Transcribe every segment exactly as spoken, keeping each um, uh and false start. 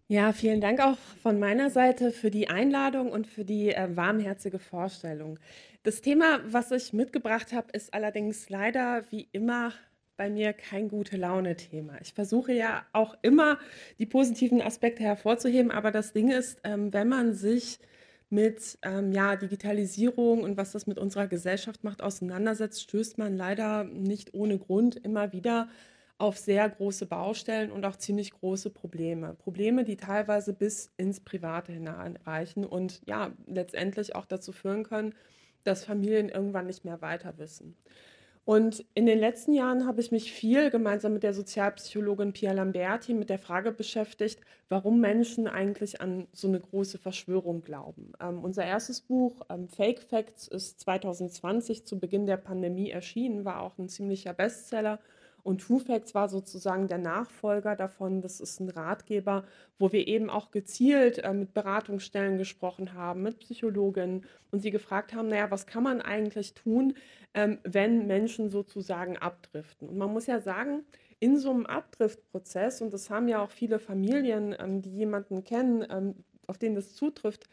Ja, vielen Dank auch von meiner Seite für die Einladung und für die, äh, warmherzige Vorstellung. Das Thema, was ich mitgebracht habe, ist allerdings leider wie immer bei mir kein Gute-Laune-Thema. Ich versuche ja auch immer, die positiven Aspekte hervorzuheben, aber das Ding ist, ähm, wenn man sich mit, ähm, ja, Digitalisierung und was das mit unserer Gesellschaft macht, auseinandersetzt, stößt man leider nicht ohne Grund immer wieder auf sehr große Baustellen und auch ziemlich große Probleme. Probleme, die teilweise bis ins Private hineinreichen und ja, letztendlich auch dazu führen können, dass Familien irgendwann nicht mehr weiter wissen. Und in den letzten Jahren habe ich mich viel gemeinsam mit der Sozialpsychologin Pia Lamberti mit der Frage beschäftigt, warum Menschen eigentlich an so eine große Verschwörung glauben. Ähm, unser erstes Buch, ähm, Fake Facts, ist zwanzig zwanzig zu Beginn der Pandemie erschienen, war auch ein ziemlicher Bestseller. Und True Facts war sozusagen der Nachfolger davon. Das ist ein Ratgeber, wo wir eben auch gezielt äh, mit Beratungsstellen gesprochen haben, mit Psychologinnen und sie gefragt haben, naja, was kann man eigentlich tun, ähm, wenn Menschen sozusagen abdriften. Und man muss ja sagen, in so einem Abdriftprozess, und das haben ja auch viele Familien, ähm, die jemanden kennen, ähm, auf den das zutrifft,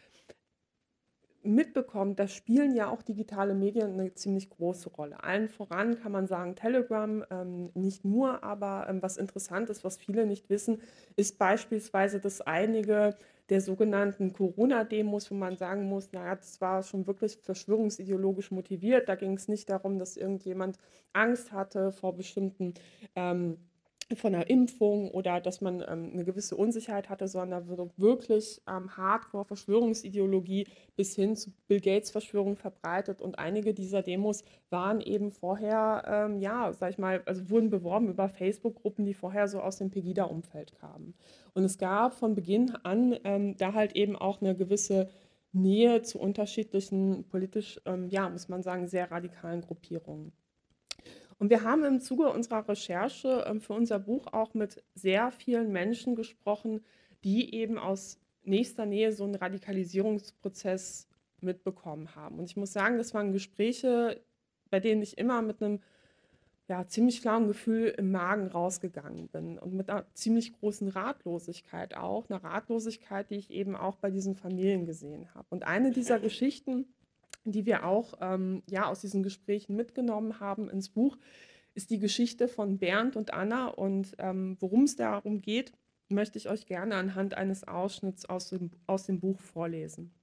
mitbekommt, da spielen ja auch digitale Medien eine ziemlich große Rolle. Allen voran kann man sagen Telegram, ähm, nicht nur, aber ähm, was interessant ist, was viele nicht wissen, ist beispielsweise, dass einige der sogenannten Corona-Demos, wo man sagen muss, naja, das war schon wirklich verschwörungsideologisch motiviert. Da ging es nicht darum, dass irgendjemand Angst hatte vor bestimmten ähm, von der Impfung oder dass man ähm, eine gewisse Unsicherheit hatte, sondern da wurde wirklich ähm, Hardcore-Verschwörungsideologie bis hin zu Bill Gates Verschwörung verbreitet und einige dieser Demos waren eben vorher, ähm, ja, sag ich mal, also wurden beworben über Facebook-Gruppen, die vorher so aus dem Pegida-Umfeld kamen. Und es gab von Beginn an ähm, da halt eben auch eine gewisse Nähe zu unterschiedlichen politisch, ähm, ja, muss man sagen, sehr radikalen Gruppierungen. Und wir haben im Zuge unserer Recherche ähm, für unser Buch auch mit sehr vielen Menschen gesprochen, die eben aus nächster Nähe so einen Radikalisierungsprozess mitbekommen haben. Und ich muss sagen, das waren Gespräche, bei denen ich immer mit einem ja, ziemlich flauen Gefühl im Magen rausgegangen bin und mit einer ziemlich großen Ratlosigkeit auch, einer Ratlosigkeit, die ich eben auch bei diesen Familien gesehen habe. Und eine dieser Geschichten, die wir auch ähm, ja, aus diesen Gesprächen mitgenommen haben ins Buch, ist die Geschichte von Bernd und Anna. Und ähm, worum es darum geht, möchte ich euch gerne anhand eines Ausschnitts aus dem, aus dem Buch vorlesen.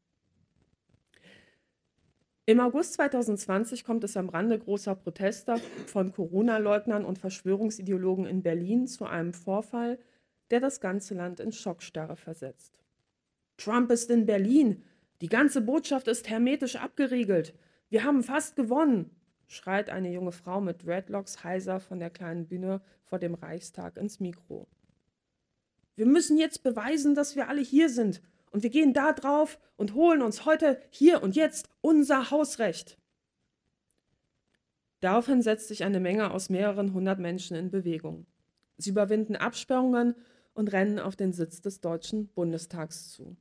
Im August zwanzig zwanzig kommt es am Rande großer Proteste von Corona-Leugnern und Verschwörungsideologen in Berlin zu einem Vorfall, der das ganze Land in Schockstarre versetzt. Trump ist in Berlin. Die ganze Botschaft ist hermetisch abgeriegelt. Wir haben fast gewonnen, schreit eine junge Frau mit Dreadlocks heiser von der kleinen Bühne vor dem Reichstag ins Mikro. Wir müssen jetzt beweisen, dass wir alle hier sind. Und wir gehen da drauf und holen uns heute, hier und jetzt unser Hausrecht. Daraufhin setzt sich eine Menge aus mehreren hundert Menschen in Bewegung. Sie überwinden Absperrungen und rennen auf den Sitz des Deutschen Bundestags zu.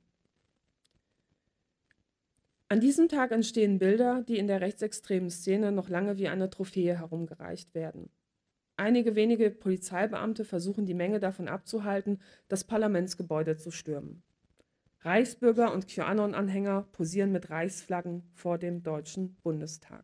An diesem Tag entstehen Bilder, die in der rechtsextremen Szene noch lange wie eine Trophäe herumgereicht werden. Einige wenige Polizeibeamte versuchen die Menge davon abzuhalten, das Parlamentsgebäude zu stürmen. Reichsbürger und QAnon-Anhänger posieren mit Reichsflaggen vor dem Deutschen Bundestag.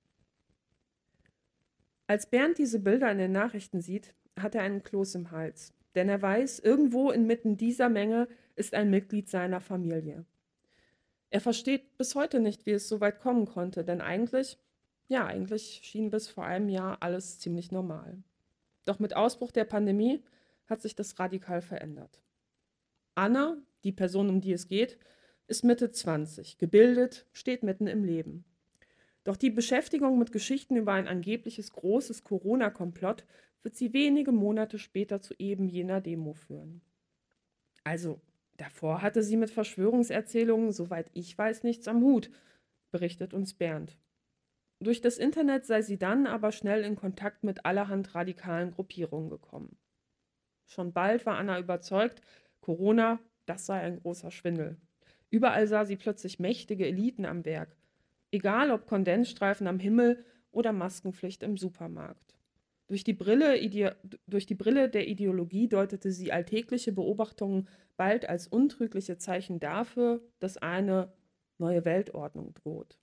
Als Bernd diese Bilder in den Nachrichten sieht, hat er einen Kloß im Hals, denn er weiß, irgendwo inmitten dieser Menge ist ein Mitglied seiner Familie. Er versteht bis heute nicht, wie es so weit kommen konnte, denn eigentlich, ja, eigentlich schien bis vor einem Jahr alles ziemlich normal. Doch mit Ausbruch der Pandemie hat sich das radikal verändert. Anna, die Person, um die es geht, ist Mitte zwanzig, gebildet, steht mitten im Leben. Doch die Beschäftigung mit Geschichten über ein angebliches großes Corona-Komplott wird sie wenige Monate später zu eben jener Demo führen. Also, davor hatte sie mit Verschwörungserzählungen, soweit ich weiß, nichts am Hut, berichtet uns Bernd. Durch das Internet sei sie dann aber schnell in Kontakt mit allerhand radikalen Gruppierungen gekommen. Schon bald war Anna überzeugt, Corona, das sei ein großer Schwindel. Überall sah sie plötzlich mächtige Eliten am Werk. Egal ob Kondensstreifen am Himmel oder Maskenpflicht im Supermarkt. Durch die Brille, ide durch die Brille der Ideologie deutete sie alltägliche Beobachtungen bald als untrügliche Zeichen dafür, dass eine neue Weltordnung droht.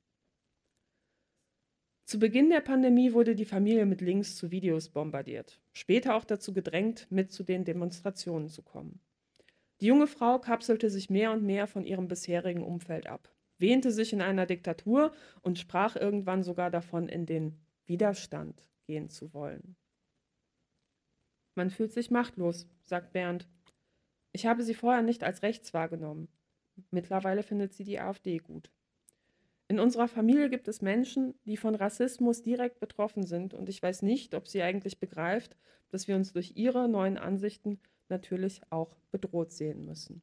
Zu Beginn der Pandemie wurde die Familie mit Links zu Videos bombardiert, später auch dazu gedrängt, mit zu den Demonstrationen zu kommen. Die junge Frau kapselte sich mehr und mehr von ihrem bisherigen Umfeld ab, wähnte sich in einer Diktatur und sprach irgendwann sogar davon, in den Widerstand gehen zu wollen. Man fühlt sich machtlos, sagt Bernd. Ich habe sie vorher nicht als rechts wahrgenommen. Mittlerweile findet sie die AfD gut. In unserer Familie gibt es Menschen, die von Rassismus direkt betroffen sind und ich weiß nicht, ob sie eigentlich begreift, dass wir uns durch ihre neuen Ansichten natürlich auch bedroht sehen müssen.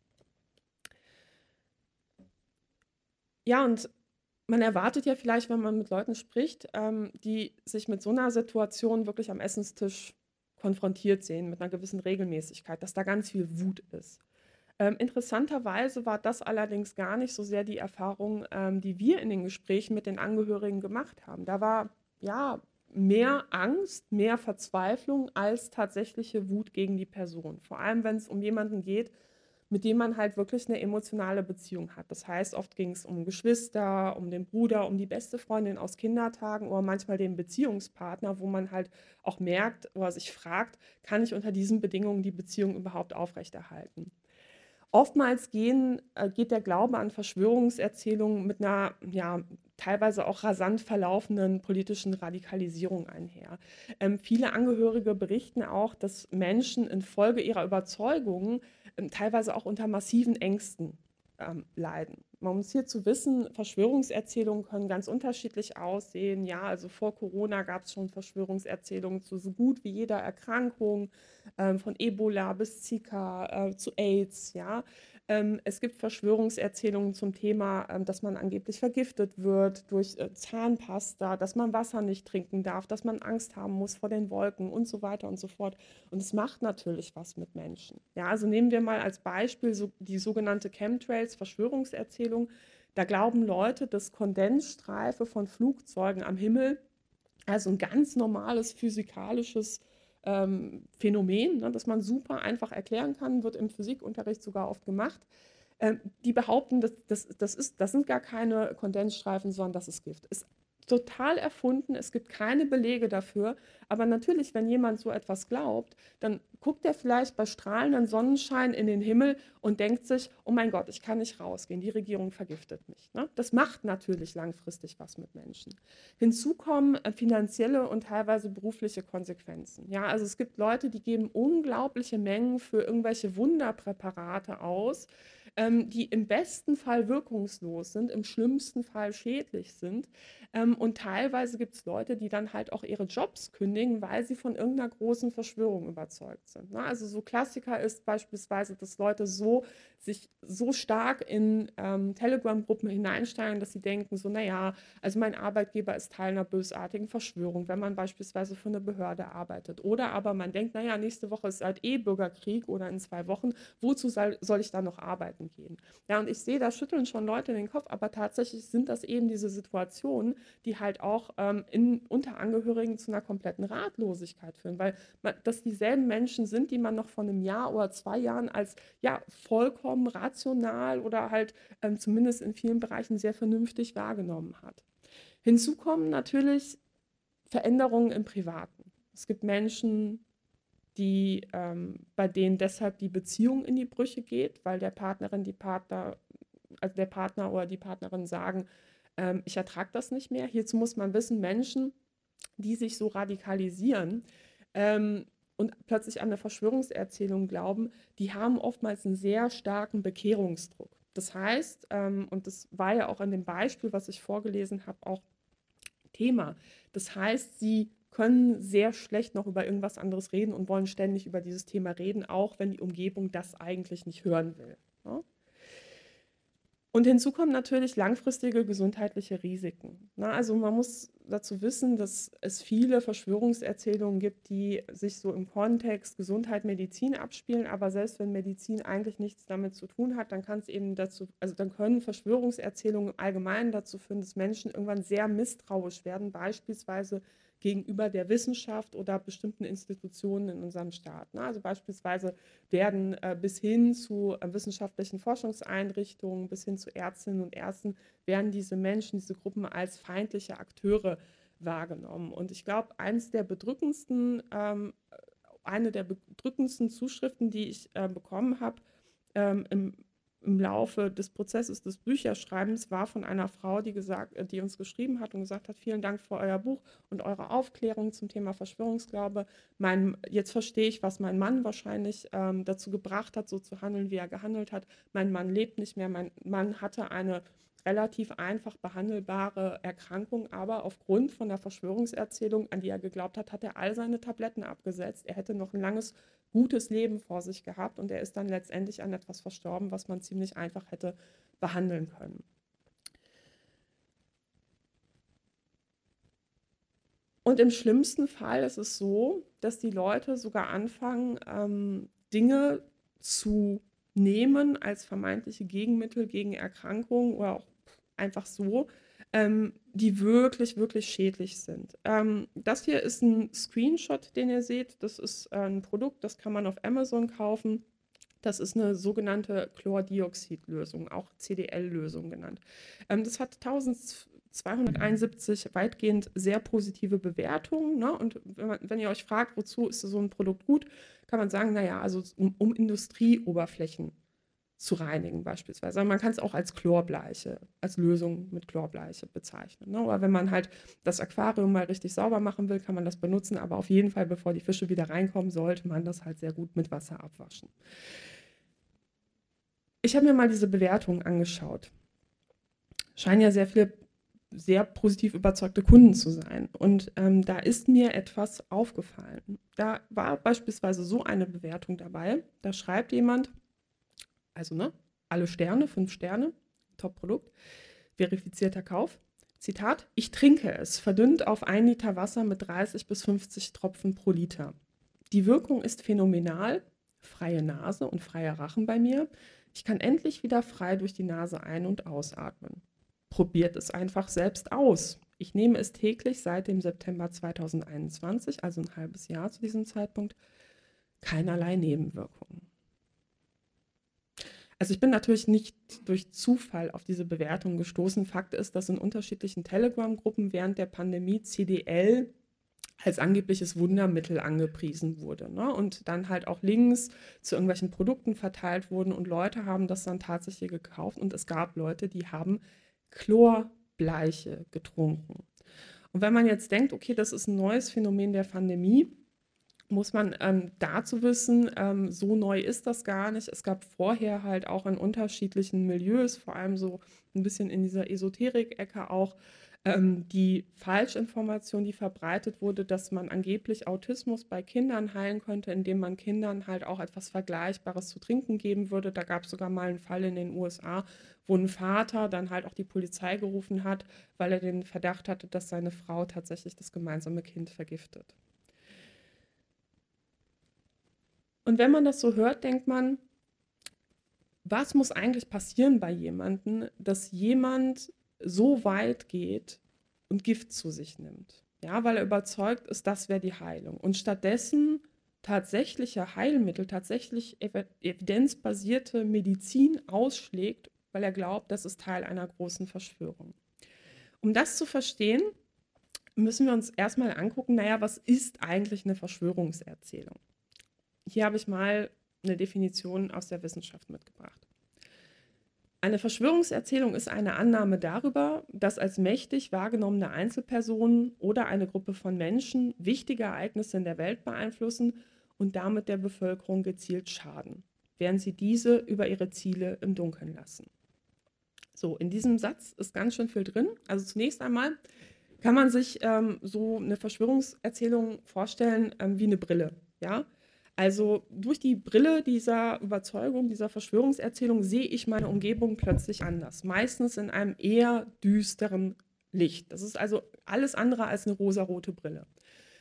Ja, und man erwartet ja vielleicht, wenn man mit Leuten spricht, ähm, die sich mit so einer Situation wirklich am Essenstisch konfrontiert sehen, mit einer gewissen Regelmäßigkeit, dass da ganz viel Wut ist. Ähm, interessanterweise war das allerdings gar nicht so sehr die Erfahrung, ähm, die wir in den Gesprächen mit den Angehörigen gemacht haben. Da war ja mehr Angst, mehr Verzweiflung als tatsächliche Wut gegen die Person. Vor allem, wenn es um jemanden geht, mit dem man halt wirklich eine emotionale Beziehung hat. Das heißt, oft ging es um Geschwister, um den Bruder, um die beste Freundin aus Kindertagen oder manchmal den Beziehungspartner, wo man halt auch merkt oder sich fragt, kann ich unter diesen Bedingungen die Beziehung überhaupt aufrechterhalten? Oftmals gehen, äh, geht der Glaube an Verschwörungserzählungen mit einer ja, teilweise auch rasant verlaufenden politischen Radikalisierung einher. Ähm, viele Angehörige berichten auch, dass Menschen infolge ihrer Überzeugungen ähm, teilweise auch unter massiven Ängsten ähm, leiden. Man muss hierzu wissen, Verschwörungserzählungen können ganz unterschiedlich aussehen. Ja, also vor Corona gab es schon Verschwörungserzählungen zu so gut wie jeder Erkrankung, ähm, von Ebola bis Zika, äh, zu AIDS, ja. Ähm, es gibt Verschwörungserzählungen zum Thema, ähm, dass man angeblich vergiftet wird durch äh, Zahnpasta, dass man Wasser nicht trinken darf, dass man Angst haben muss vor den Wolken und so weiter und so fort. Und es macht natürlich was mit Menschen. Ja, also nehmen wir mal als Beispiel so die sogenannte Chemtrails, Verschwörungserzählung. Da glauben Leute, dass Kondensstreife von Flugzeugen am Himmel, also ein ganz normales physikalisches ähm, Phänomen, ne, das man super einfach erklären kann, wird im Physikunterricht sogar oft gemacht. Ähm, die behaupten, das, das, das, ist, das sind gar keine Kondensstreifen, sondern das ist Gift. Ist total erfunden, es gibt keine Belege dafür. Aber natürlich, wenn jemand so etwas glaubt, dann guckt er vielleicht bei strahlendem Sonnenschein in den Himmel und denkt sich, oh mein Gott, ich kann nicht rausgehen, die Regierung vergiftet mich. Ne? Das macht natürlich langfristig was mit Menschen. Hinzu kommen äh, finanzielle und teilweise berufliche Konsequenzen. Ja, also es gibt Leute, die geben unglaubliche Mengen für irgendwelche Wunderpräparate aus, ähm, die im besten Fall wirkungslos sind, im schlimmsten Fall schädlich sind. Ähm, und teilweise gibt es Leute, die dann halt auch ihre Jobs kündigen, weil sie von irgendeiner großen Verschwörung überzeugt sind. Ne? Also so Klassiker ist beispielsweise, dass Leute so sich so stark in ähm, Telegram-Gruppen hineinsteigen, dass sie denken, so, naja, also mein Arbeitgeber ist Teil einer bösartigen Verschwörung, wenn man beispielsweise für eine Behörde arbeitet. Oder aber man denkt, naja, nächste Woche ist halt eh Bürgerkrieg oder in zwei Wochen, wozu soll, soll ich dann noch arbeiten gehen? Ja, und ich sehe, da schütteln schon Leute den Kopf, aber tatsächlich sind das eben diese Situationen, die halt auch ähm, in, unter Angehörigen zu einer kompletten Ratlosigkeit führen, weil man, das dieselben Menschen sind, die man noch vor einem Jahr oder zwei Jahren als ja vollkommen rational oder halt ähm, zumindest in vielen Bereichen sehr vernünftig wahrgenommen hat. Hinzu kommen natürlich Veränderungen im Privaten. Es gibt Menschen, die, ähm, bei denen deshalb die Beziehung in die Brüche geht, weil der Partnerin, die Partner, also der Partner oder die Partnerin sagen, ähm, ich ertrage das nicht mehr. Hierzu muss man wissen, Menschen, die sich so radikalisieren ähm, und plötzlich an eine Verschwörungserzählung glauben, die haben oftmals einen sehr starken Bekehrungsdruck. Das heißt, ähm, und das war ja auch in dem Beispiel, was ich vorgelesen habe, auch Thema. Das heißt, sie können sehr schlecht noch über irgendwas anderes reden und wollen ständig über dieses Thema reden, auch wenn die Umgebung das eigentlich nicht hören will. Ne? Und hinzu kommen natürlich langfristige gesundheitliche Risiken. Na, also man muss dazu wissen, dass es viele Verschwörungserzählungen gibt, die sich so im Kontext Gesundheit, Medizin abspielen, aber selbst wenn Medizin eigentlich nichts damit zu tun hat, dann kann es eben dazu, also dann können Verschwörungserzählungen im Allgemeinen dazu führen, dass Menschen irgendwann sehr misstrauisch werden, beispielsweise gegenüber der Wissenschaft oder bestimmten Institutionen in unserem Staat. Ne? Also beispielsweise werden äh, bis hin zu äh, wissenschaftlichen Forschungseinrichtungen, bis hin zu Ärztinnen und Ärzten, werden diese Menschen, diese Gruppen als feindliche Akteure wahrgenommen. Und ich glaube, eines der bedrückendsten, ähm, eine der bedrückendsten Zuschriften, die ich äh, bekommen habe ähm, im im Laufe des Prozesses des Bücherschreibens, war von einer Frau, die, gesagt, die uns geschrieben hat und gesagt hat, vielen Dank für euer Buch und eure Aufklärung zum Thema Verschwörungsglaube. Mein, jetzt verstehe ich, was mein Mann wahrscheinlich ähm, dazu gebracht hat, so zu handeln, wie er gehandelt hat. Mein Mann lebt nicht mehr, mein Mann hatte eine relativ einfach behandelbare Erkrankung, aber aufgrund von der Verschwörungserzählung, an die er geglaubt hat, hat er all seine Tabletten abgesetzt. Er hätte noch ein langes gutes Leben vor sich gehabt und er ist dann letztendlich an etwas verstorben, was man ziemlich einfach hätte behandeln können. Und im schlimmsten Fall ist es so, dass die Leute sogar anfangen, ähm, Dinge zu nehmen als vermeintliche Gegenmittel gegen Erkrankungen oder auch einfach so, ähm, die wirklich, wirklich schädlich sind. Ähm, das hier ist ein Screenshot, den ihr seht. Das ist äh, ein Produkt, das kann man auf Amazon kaufen. Das ist eine sogenannte Chlordioxidlösung, auch C D L-Lösung genannt. Ähm, das hat eintausendzweihunderteinundsiebzig weitgehend sehr positive Bewertungen. Ne? Und wenn, man, wenn ihr euch fragt, wozu ist so ein Produkt gut, kann man sagen, naja, also um, um Industrieoberflächen zu reinigen beispielsweise. Aber man kann es auch als Chlorbleiche, als Lösung mit Chlorbleiche bezeichnen. Ne? Oder wenn man halt das Aquarium mal richtig sauber machen will, kann man das benutzen. Aber auf jeden Fall, bevor die Fische wieder reinkommen, sollte man das halt sehr gut mit Wasser abwaschen. Ich habe mir mal diese Bewertungen angeschaut. Scheinen ja sehr viele sehr positiv überzeugte Kunden zu sein. Und ähm, da ist mir etwas aufgefallen. Da war beispielsweise so eine Bewertung dabei. Da schreibt jemand, also ne, alle Sterne, fünf Sterne, Top-Produkt, verifizierter Kauf. Zitat, ich trinke es, verdünnt auf ein Liter Wasser mit dreißig bis fünfzig Tropfen pro Liter. Die Wirkung ist phänomenal, freie Nase und freier Rachen bei mir. Ich kann endlich wieder frei durch die Nase ein- und ausatmen. Probiert es einfach selbst aus. Ich nehme es täglich seit dem September zweitausendeinundzwanzig, also ein halbes Jahr zu diesem Zeitpunkt. Keinerlei Nebenwirkungen. Also ich bin natürlich nicht durch Zufall auf diese Bewertung gestoßen. Fakt ist, dass in unterschiedlichen Telegram-Gruppen während der Pandemie C D L als angebliches Wundermittel angepriesen wurde, ne? Und dann halt auch Links zu irgendwelchen Produkten verteilt wurden und Leute haben das dann tatsächlich gekauft und es gab Leute, die haben Chlorbleiche getrunken. Und wenn man jetzt denkt, okay, das ist ein neues Phänomen der Pandemie, muss man ähm, dazu wissen, ähm, so neu ist das gar nicht. Es gab vorher halt auch in unterschiedlichen Milieus, vor allem so ein bisschen in dieser Esoterik-Ecke auch, ähm, die Falschinformation, die verbreitet wurde, dass man angeblich Autismus bei Kindern heilen könnte, indem man Kindern halt auch etwas Vergleichbares zu trinken geben würde. Da gab es sogar mal einen Fall in den U S A, wo ein Vater dann halt auch die Polizei gerufen hat, weil er den Verdacht hatte, dass seine Frau tatsächlich das gemeinsame Kind vergiftet. Und wenn man das so hört, denkt man, was muss eigentlich passieren bei jemandem, dass jemand so weit geht und Gift zu sich nimmt? Ja, weil er überzeugt ist, das wäre die Heilung. Und stattdessen tatsächliche Heilmittel, tatsächlich evidenzbasierte Medizin ausschlägt, weil er glaubt, das ist Teil einer großen Verschwörung. Um das zu verstehen, müssen wir uns erstmal angucken, naja, was ist eigentlich eine Verschwörungserzählung? Hier habe ich mal eine Definition aus der Wissenschaft mitgebracht. Eine Verschwörungserzählung ist eine Annahme darüber, dass als mächtig wahrgenommene Einzelpersonen oder eine Gruppe von Menschen wichtige Ereignisse in der Welt beeinflussen und damit der Bevölkerung gezielt schaden, während sie diese über ihre Ziele im Dunkeln lassen. So, in diesem Satz ist ganz schön viel drin. Also zunächst einmal kann man sich ähm, so eine Verschwörungserzählung vorstellen ähm, wie eine Brille, ja? Also durch die Brille dieser Überzeugung, dieser Verschwörungserzählung sehe ich meine Umgebung plötzlich anders, meistens in einem eher düsteren Licht. Das ist also alles andere als eine rosarote Brille.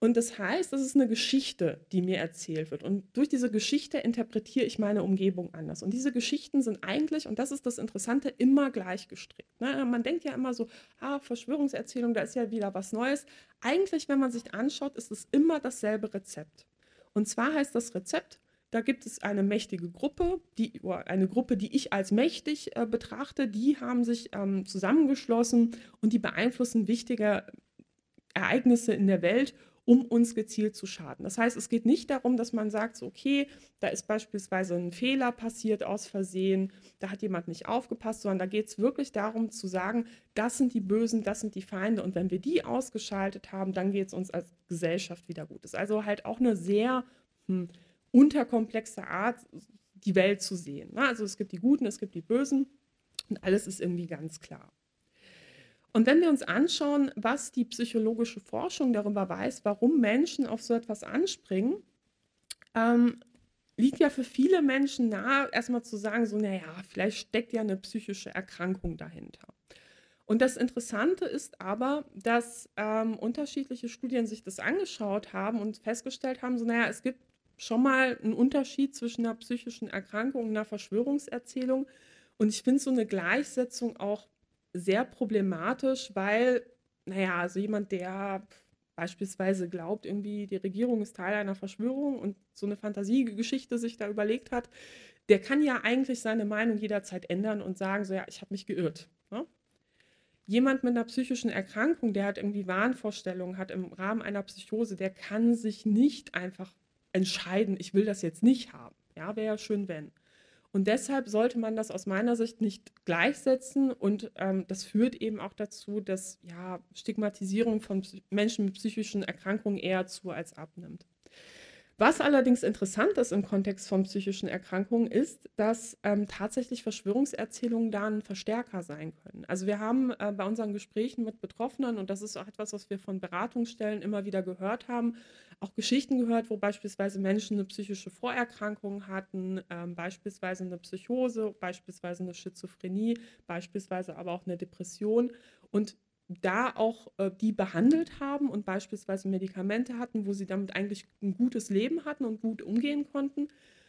Und das heißt, es ist eine Geschichte, die mir erzählt wird. Und durch diese Geschichte interpretiere ich meine Umgebung anders. Und diese Geschichten sind eigentlich, und das ist das Interessante, immer gleich gestrickt. Ne? Man denkt ja immer so, ah, Verschwörungserzählung, da ist ja wieder was Neues. Eigentlich, wenn man sich anschaut, ist es immer dasselbe Rezept. Und zwar heißt das Rezept, da gibt es eine mächtige Gruppe, die, oder eine Gruppe, die ich als mächtig äh, betrachte, die haben sich ähm, zusammengeschlossen und die beeinflussen wichtige Ereignisse in der Welt, um uns gezielt zu schaden. Das heißt, es geht nicht darum, dass man sagt, so, okay, da ist beispielsweise ein Fehler passiert aus Versehen, da hat jemand nicht aufgepasst, sondern da geht es wirklich darum zu sagen, das sind die Bösen, das sind die Feinde und wenn wir die ausgeschaltet haben, dann geht es uns als Gesellschaft wieder gut. Das ist also halt auch eine sehr hm, unterkomplexe Art, die Welt zu sehen. Also es gibt die Guten, es gibt die Bösen und alles ist irgendwie ganz klar. Und wenn wir uns anschauen, was die psychologische Forschung darüber weiß, warum Menschen auf so etwas anspringen, ähm, liegt ja für viele Menschen nahe, erstmal zu sagen, so, naja, vielleicht steckt ja eine psychische Erkrankung dahinter. Und das Interessante ist aber, dass ähm, unterschiedliche Studien sich das angeschaut haben und festgestellt haben, so, naja, es gibt schon mal einen Unterschied zwischen einer psychischen Erkrankung und einer Verschwörungserzählung. Und ich finde so eine Gleichsetzung auch sehr problematisch, weil, naja, also jemand, der beispielsweise glaubt, irgendwie die Regierung ist Teil einer Verschwörung und so eine Fantasiegeschichte sich da überlegt hat, der kann ja eigentlich seine Meinung jederzeit ändern und sagen, so ja, ich habe mich geirrt. Ne? Jemand mit einer psychischen Erkrankung, der hat irgendwie Wahnvorstellungen, hat im Rahmen einer Psychose, der kann sich nicht einfach entscheiden, ich will das jetzt nicht haben. Ja, wäre ja schön, wenn. Und deshalb sollte man das aus meiner Sicht nicht gleichsetzen und ähm, das führt eben auch dazu, dass ja, Stigmatisierung von Psy- Menschen mit psychischen Erkrankungen eher zu als abnimmt. Was allerdings interessant ist im Kontext von psychischen Erkrankungen, ist, dass ähm, tatsächlich Verschwörungserzählungen da ein Verstärker sein können. Also wir haben äh, bei unseren Gesprächen mit Betroffenen, und das ist auch etwas, was wir von Beratungsstellen immer wieder gehört haben, auch Geschichten gehört, wo beispielsweise Menschen eine psychische Vorerkrankung hatten, ähm, beispielsweise eine Psychose, beispielsweise eine Schizophrenie, beispielsweise aber auch eine Depression. Und da auch äh, die behandelt haben und beispielsweise Medikamente hatten, wo sie damit eigentlich ein gutes Leben hatten und gut umgehen konnten.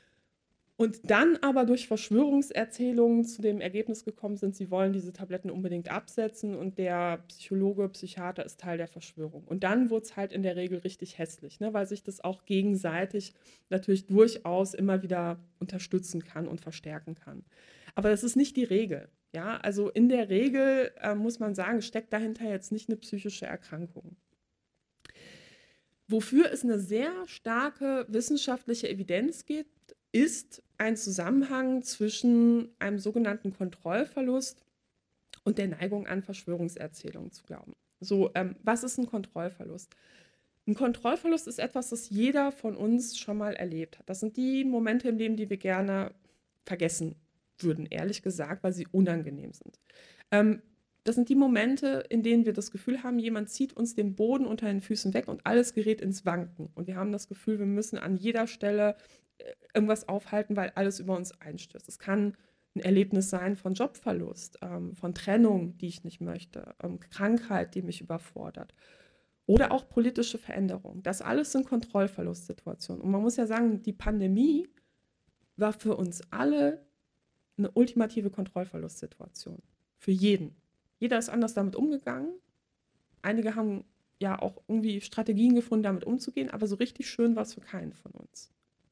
Und dann aber durch Verschwörungserzählungen zu dem Ergebnis gekommen sind, sie wollen diese Tabletten unbedingt absetzen und der Psychologe, Psychiater ist Teil der Verschwörung. Und dann wurde es halt in der Regel richtig hässlich, ne, weil sich das auch gegenseitig natürlich durchaus immer wieder unterstützen kann und verstärken kann. Aber das ist nicht die Regel. Ja, also in der Regel äh, muss man sagen, steckt dahinter jetzt nicht eine psychische Erkrankung. Wofür es eine sehr starke wissenschaftliche Evidenz gibt, ist ein Zusammenhang zwischen einem sogenannten Kontrollverlust und der Neigung an Verschwörungserzählungen zu glauben. So, ähm, was ist ein Kontrollverlust? Ein Kontrollverlust ist etwas, das jeder von uns schon mal erlebt hat. Das sind die Momente im Leben, die wir gerne vergessen würden, ehrlich gesagt, weil sie unangenehm sind. Ähm, das sind die Momente, in denen wir das Gefühl haben, jemand zieht uns den Boden unter den Füßen weg und alles gerät ins Wanken. Und wir haben das Gefühl, wir müssen an jeder Stelle äh, irgendwas aufhalten, weil alles über uns einstürzt. Es kann ein Erlebnis sein von Jobverlust, ähm, von Trennung, die ich nicht möchte, ähm, Krankheit, die mich überfordert. Oder auch politische Veränderungen. Das alles sind Kontrollverlustsituationen. Und man muss ja sagen, die Pandemie war für uns alle eine ultimative Kontrollverlustsituation. Für jeden. Jeder ist anders damit umgegangen. Einige haben ja auch irgendwie Strategien gefunden, damit umzugehen, aber so richtig schön war es für keinen von uns.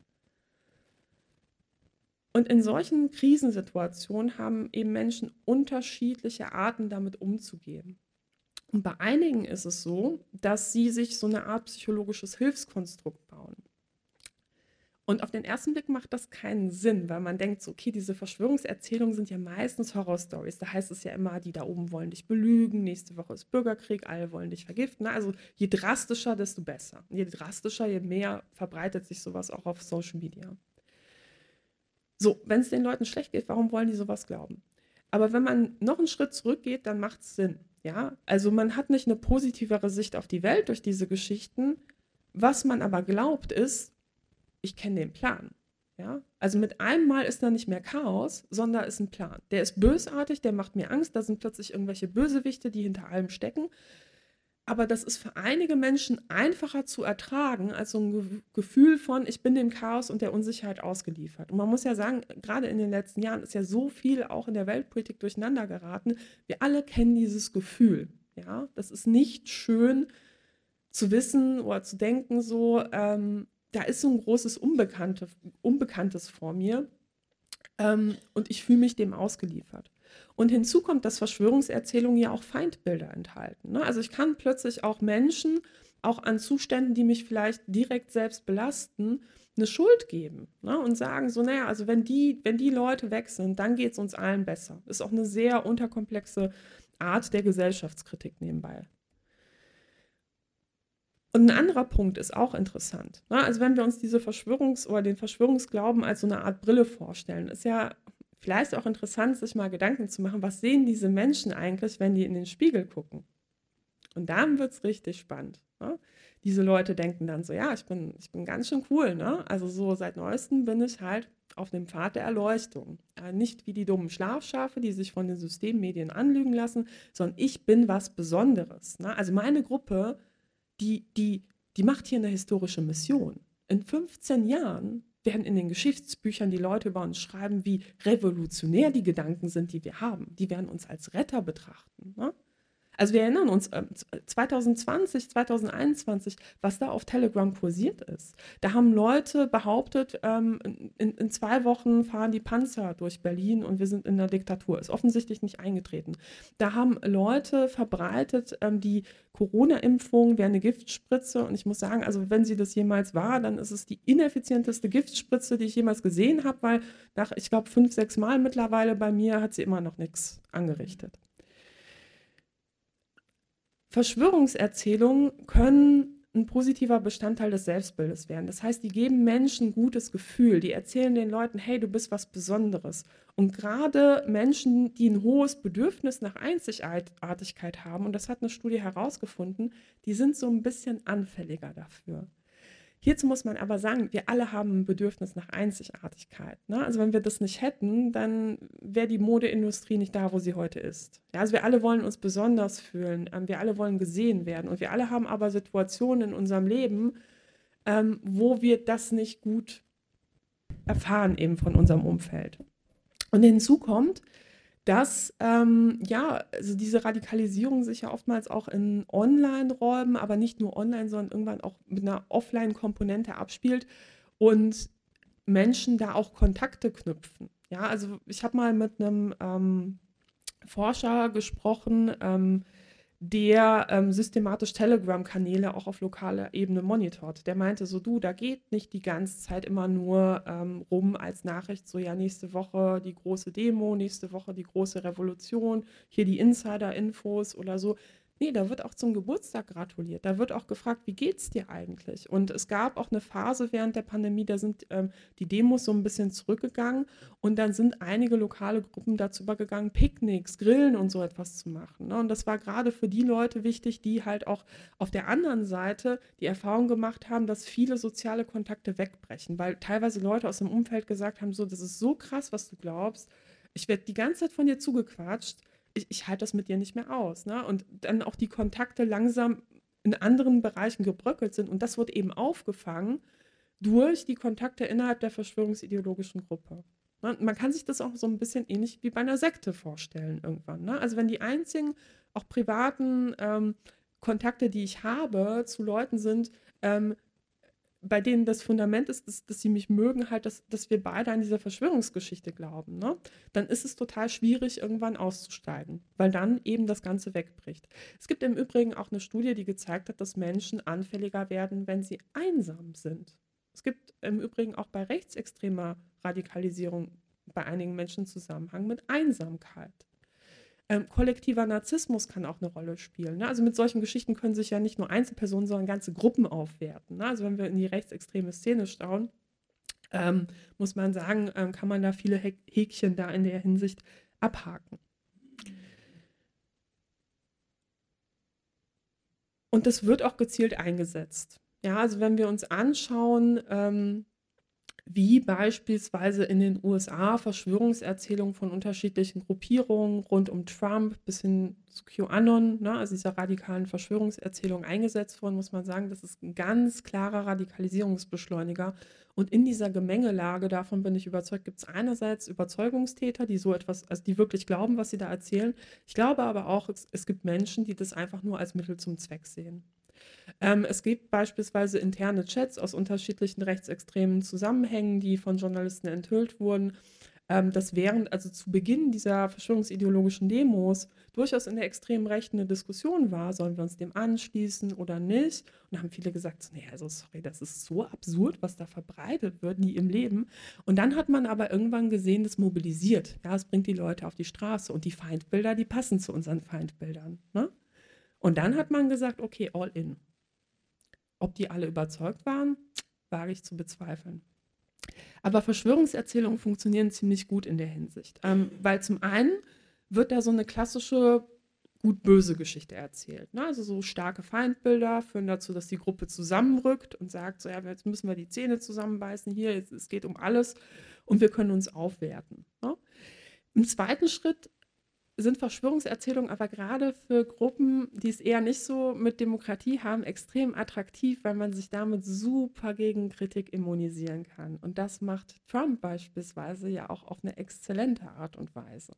Und in solchen Krisensituationen haben eben Menschen unterschiedliche Arten, damit umzugehen. Und bei einigen ist es so, dass sie sich so eine Art psychologisches Hilfskonstrukt bauen. Und auf den ersten Blick macht das keinen Sinn, weil man denkt, so, okay, diese Verschwörungserzählungen sind ja meistens Horrorstories. Da heißt es ja immer, die da oben wollen dich belügen, nächste Woche ist Bürgerkrieg, alle wollen dich vergiften. Also je drastischer, desto besser. Je drastischer, je mehr verbreitet sich sowas auch auf Social Media. So, wenn es den Leuten schlecht geht, warum wollen die sowas glauben? Aber wenn man noch einen Schritt zurückgeht, dann macht es Sinn. Ja? Also man hat nicht eine positivere Sicht auf die Welt durch diese Geschichten. Was man aber glaubt ist, ich kenne den Plan. Ja? Also mit einem Mal ist da nicht mehr Chaos, sondern ist ein Plan. Der ist bösartig, der macht mir Angst, da sind plötzlich irgendwelche Bösewichte, die hinter allem stecken. Aber das ist für einige Menschen einfacher zu ertragen als so ein Ge Gefühl von: „Ich bin dem Chaos und der Unsicherheit ausgeliefert.“ Und man muss ja sagen, gerade in den letzten Jahren ist ja so viel auch in der Weltpolitik durcheinander geraten. Wir alle kennen dieses Gefühl, ja? Das ist nicht schön zu wissen oder zu denken so, ähm, da ist so ein großes Unbekannte Unbekanntes vor mir, ähm, und ich fühle mich dem ausgeliefert. Und hinzu kommt, dass Verschwörungserzählungen ja auch Feindbilder enthalten, ne? Also, ich kann plötzlich auch Menschen, auch an Zuständen, die mich vielleicht direkt selbst belasten, eine Schuld geben, ne, und sagen so: „Na ja, also, wenn die wenn die Leute weg sind, dann geht es uns allen besser.“ Ist auch eine sehr unterkomplexe Art der Gesellschaftskritik nebenbei. Und ein anderer Punkt ist auch interessant, ne? Also, wenn wir uns diese Verschwörungs oder den Verschwörungsglauben als so eine Art Brille vorstellen, ist ja vielleicht auch interessant, sich mal Gedanken zu machen: Was sehen diese Menschen eigentlich, wenn die in den Spiegel gucken? Und dann wird's richtig spannend, ne? Diese Leute denken dann so: „Ja, ich bin ich bin ganz schön cool, ne? Also, so seit Neuestem bin ich halt auf dem Pfad der Erleuchtung. Äh, nicht wie die dummen Schlafschafe, die sich von den Systemmedien anlügen lassen, sondern ich bin was Besonderes, ne? Also, meine Gruppe, die die die macht hier eine historische Mission. In fünfzehn Jahren werden in den Geschichtsbüchern die Leute über uns schreiben, wie revolutionär die Gedanken sind, die wir haben. Die werden uns als Retter betrachten, ne? Also, wir erinnern uns, ähm, zwanzig zwanzig, zwanzig einundzwanzig, was da auf Telegram kursiert ist. Da haben Leute behauptet, ähm, in in zwei Wochen fahren die Panzer durch Berlin und wir sind in 'ner Diktatur. Ist offensichtlich nicht eingetreten. Da haben Leute verbreitet, ähm, die Corona-Impfung wäre 'ne Giftspritze und ich muss sagen, also, wenn sie das jemals war, dann ist es die ineffizienteste Giftspritze, die ich jemals gesehen habe, weil nach, ich glaube, fünf, sechs Mal mittlerweile bei mir hat sie immer noch nix angerichtet. Verschwörungserzählungen können ein positiver Bestandteil des Selbstbildes werden. Das heißt, die geben Menschen 'n gutes Gefühl. Die erzählen den Leuten: „Hey, du bist was Besonderes.“ Und gerade Menschen, die ein hohes Bedürfnis nach Einzigartigkeit haben, und das hat eine Studie herausgefunden, die sind so ein bisschen anfälliger dafür. Hierzu muss man aber sagen, wir alle haben ein Bedürfnis nach Einzigartigkeit, ne? Also, wenn wir das nicht hätten, dann wäre die Modeindustrie nicht da, wo sie heute ist. Ja, also, wir alle wollen uns besonders fühlen, ähm, wir alle wollen gesehen werden und wir alle haben aber Situationen in unserem Leben, ähm, wo wir das nicht gut erfahren eben von unserem Umfeld. Und hinzu kommt, dass, ähm, ja, also diese Radikalisierung sich ja oftmals auch in Online-Räumen, aber nicht nur online, sondern irgendwann auch mit einer Offline-Komponente abspielt und Menschen da auch Kontakte knüpfen. Ja, also ich habe mal mit einem ähm, Forscher gesprochen, ähm, der ähm, systematisch Telegram-Kanäle auch auf lokaler Ebene monitort. Der meinte so: „Du, da geht nicht die ganze Zeit immer nur ähm, rum als Nachricht so, ja, nächste Woche die große Demo, nächste Woche die große Revolution, hier die Insider-Infos oder so.“ Ne, da wird auch zum Geburtstag gratuliert. Da wird auch gefragt: „Wie geht's dir eigentlich?“ Und es gab auch eine Phase während der Pandemie, da sind ähm, die Demos so ein bisschen zurückgegangen und dann sind einige lokale Gruppen dazu übergegangen, Picknicks, Grillen und so etwas zu machen, ne? Und das war gerade für die Leute wichtig, die halt auch auf der anderen Seite die Erfahrung gemacht haben, dass viele soziale Kontakte wegbrechen, weil teilweise Leute aus dem Umfeld gesagt haben, so: „Das ist so krass, was du glaubst. Ich werde die ganze Zeit von dir zugequatscht. Ich ich halte das mit dir nicht mehr aus“, ne? Und dann auch die Kontakte langsam in anderen Bereichen gebröckelt sind und das wird eben aufgefangen durch die Kontakte innerhalb der verschwörungsideologischen Gruppe. Ne, man kann sich das auch so ein bisschen ähnlich wie bei einer Sekte vorstellen irgendwann, ne? Also, wenn die einzigen, auch privaten, ähm, Kontakte, die ich habe zu Leuten sind, ähm, bei denen das Fundament ist, dass dass sie mich mögen, halt, dass dass wir beide an diese Verschwörungsgeschichte glauben, ne? Dann ist es total schwierig, irgendwann auszusteigen, weil dann eben das Ganze wegbricht. Es gibt im Übrigen auch eine Studie, die gezeigt hat, dass Menschen anfälliger werden, wenn sie einsam sind. Es gibt im Übrigen auch bei rechtsextremer Radikalisierung bei einigen Menschen Zusammenhang mit Einsamkeit. Ähm, kollektiver Narzissmus kann auch eine Rolle spielen, ne? Also, mit solchen Geschichten können sich ja nicht nur Einzelpersonen, sondern ganze Gruppen aufwerten, ne? Also, wenn wir in die rechtsextreme Szene schauen, ähm, muss man sagen, ähm, kann man da viele Häk Häkchen da in der Hinsicht abhaken. Und das wird auch gezielt eingesetzt. Ja, also, wenn wir uns anschauen, ähm wie beispielsweise in den U S A Verschwörungserzählungen von unterschiedlichen Gruppierungen rund um Trump bis hin zu QAnon, ne, also dieser radikalen Verschwörungserzählung eingesetzt wurden, muss man sagen, das ist ein ganz klarer Radikalisierungsbeschleuniger. Und in dieser Gemengelage, davon bin ich überzeugt, gibt es einerseits Überzeugungstäter, die so etwas, also die wirklich glauben, was sie da erzählen. Ich glaube aber auch, es, es gibt Menschen, die das einfach nur als Mittel zum Zweck sehen. Ähm, es gibt beispielsweise interne Chats aus unterschiedlichen rechtsextremen Zusammenhängen, die von Journalisten enthüllt wurden, ähm, dass während, also zu Beginn dieser verschwörungsideologischen Demos, durchaus in der extremen Rechten eine Diskussion war, sollen wir uns dem anschließen oder nicht? Und da haben viele gesagt, so, nee, also sorry, das ist so absurd, was da verbreitet wird, nie im Leben. Und dann hat man aber irgendwann gesehen, das mobilisiert. Ja, es bringt die Leute auf die Straße und die Feindbilder, die passen zu unseren Feindbildern. Ne? Und dann hat man gesagt, okay, all in. Ob die alle überzeugt waren, wage ich zu bezweifeln. Aber Verschwörungserzählungen funktionieren ziemlich gut in der Hinsicht. Ähm, weil zum einen wird da so eine klassische gut-böse Geschichte erzählt. Ne? Also so starke Feindbilder führen dazu, dass die Gruppe zusammenrückt und sagt, so ja, jetzt müssen wir die Zähne zusammenbeißen, hier, es, es geht um alles und wir können uns aufwerten. Ne? Im zweiten Schritt sind Verschwörungserzählungen aber gerade für Gruppen, die es eher nicht so mit Demokratie haben, extrem attraktiv, weil man sich damit super gegen Kritik immunisieren kann. Und das macht Trump beispielsweise ja auch auf eine exzellente Art und Weise.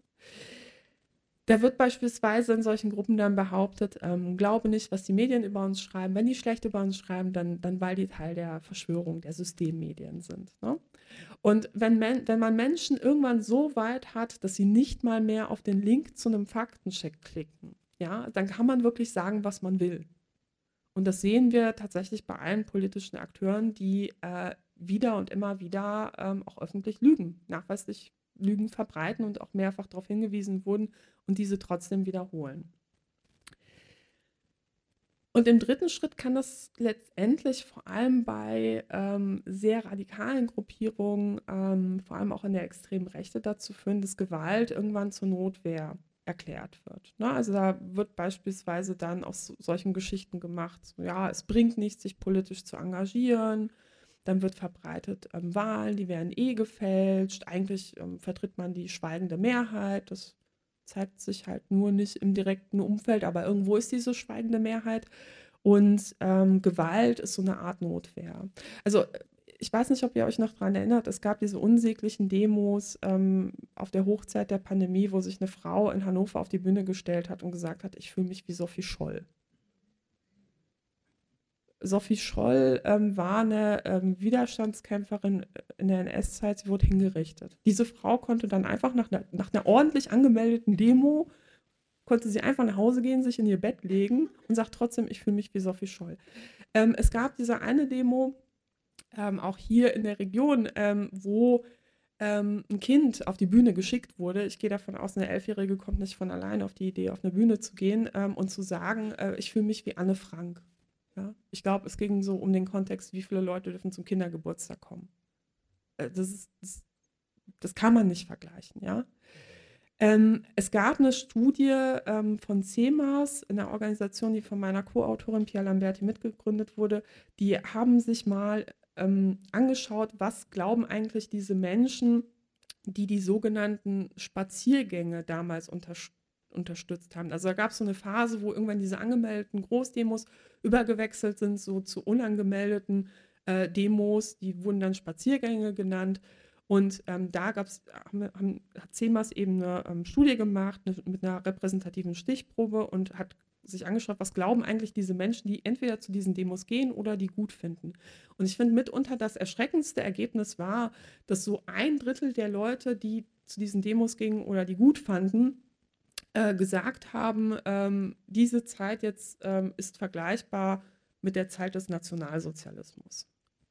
Da wird beispielsweise in solchen Gruppen dann behauptet, ähm, glaube nicht, was die Medien über uns schreiben. Wenn die schlecht über uns schreiben, dann, dann weil die Teil der Verschwörung, der Systemmedien sind. Ne? Und wenn, men wenn man Menschen irgendwann so weit hat, dass sie nicht mal mehr auf den Link zu einem Faktencheck klicken, ja, dann kann man wirklich sagen, was man will. Und das sehen wir tatsächlich bei allen politischen Akteuren, die äh, wieder und immer wieder ähm, auch öffentlich lügen, nachweislich Lügen verbreiten und auch mehrfach darauf hingewiesen wurden und diese trotzdem wiederholen. Und im dritten Schritt kann das letztendlich vor allem bei ähm, sehr radikalen Gruppierungen, ähm, vor allem auch in der extremen Rechte, dazu führen, dass Gewalt irgendwann zur Notwehr erklärt wird. Ne? Also da wird beispielsweise dann aus so, solchen Geschichten gemacht, so, ja, es bringt nichts, sich politisch zu engagieren. Dann wird verbreitet, ähm, Wahlen, die werden eh gefälscht. Eigentlich ähm, vertritt man die schweigende Mehrheit. Das zeigt sich halt nur nicht im direkten Umfeld, aber irgendwo ist diese schweigende Mehrheit. Und ähm, Gewalt ist so eine Art Notwehr. Also ich weiß nicht, ob ihr euch noch daran erinnert, es gab diese unsäglichen Demos ähm, auf der Hochzeit der Pandemie, wo sich eine Frau in Hannover auf die Bühne gestellt hat und gesagt hat, ich fühle mich wie Sophie Scholl. Sophie Scholl ähm, war eine ähm, Widerstandskämpferin in der N S-Zeit, sie wurde hingerichtet. Diese Frau konnte dann einfach nach einer, nach einer ordentlich angemeldeten Demo, konnte sie einfach nach Hause gehen, sich in ihr Bett legen und sagt trotzdem, ich fühle mich wie Sophie Scholl. Ähm, es gab diese eine Demo, ähm, auch hier in der Region, ähm, wo ähm, ein Kind auf die Bühne geschickt wurde. Ich gehe davon aus, eine Elfjährige kommt nicht von allein auf die Idee, auf eine Bühne zu gehen ähm, und zu sagen, äh, ich fühle mich wie Anne Frank. Ja? Ich glaube, es ging so um den Kontext, wie viele Leute dürfen zum Kindergeburtstag kommen. Äh, das, ist, das, das kann man nicht vergleichen. Ja? Ähm, es gab eine Studie ähm, von CEMAS, einer Organisation, die von meiner Co-Autorin Pia Lamberti mitgegründet wurde. Die haben sich mal ähm, angeschaut, was glauben eigentlich diese Menschen, die die sogenannten Spaziergänge damals unterstützen unterstützt haben. Also da gab es so eine Phase, wo irgendwann diese angemeldeten Großdemos übergewechselt sind, so zu unangemeldeten äh, Demos, die wurden dann Spaziergänge genannt. Und ähm, da gab's, haben, haben, hat CEMAS eben eine ähm, Studie gemacht eine, mit einer repräsentativen Stichprobe und hat sich angeschaut, was glauben eigentlich diese Menschen, die entweder zu diesen Demos gehen oder die gut finden. Und ich finde mitunter das erschreckendste Ergebnis war, dass so ein Drittel der Leute, die zu diesen Demos gingen oder die gut fanden, äh, gesagt haben, ähm, diese Zeit jetzt ähm, ist vergleichbar mit der Zeit des Nationalsozialismus.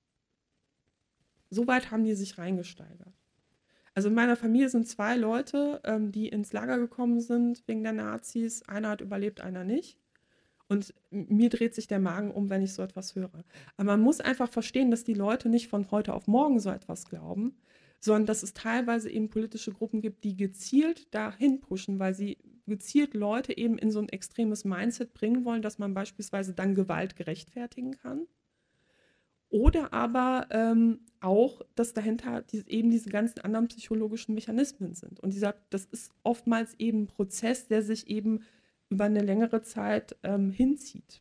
So weit haben die sich reingesteigert. Also in meiner Familie sind zwei Leute, ähm, die ins Lager gekommen sind wegen der Nazis. Einer hat überlebt, einer nicht. Und mir dreht sich der Magen um, wenn ich so etwas höre. Aber man muss einfach verstehen, dass die Leute nicht von heute auf morgen so etwas glauben, sondern dass es teilweise eben politische Gruppen gibt, die gezielt dahin pushen, weil sie gezielt Leute eben in so ein extremes Mindset bringen wollen, dass man beispielsweise dann Gewalt gerechtfertigen kann. Oder aber ähm, auch, dass dahinter die, eben diese ganzen anderen psychologischen Mechanismen sind. Und dieser, das ist oftmals eben ein Prozess, der sich eben über eine längere Zeit ähm, hinzieht.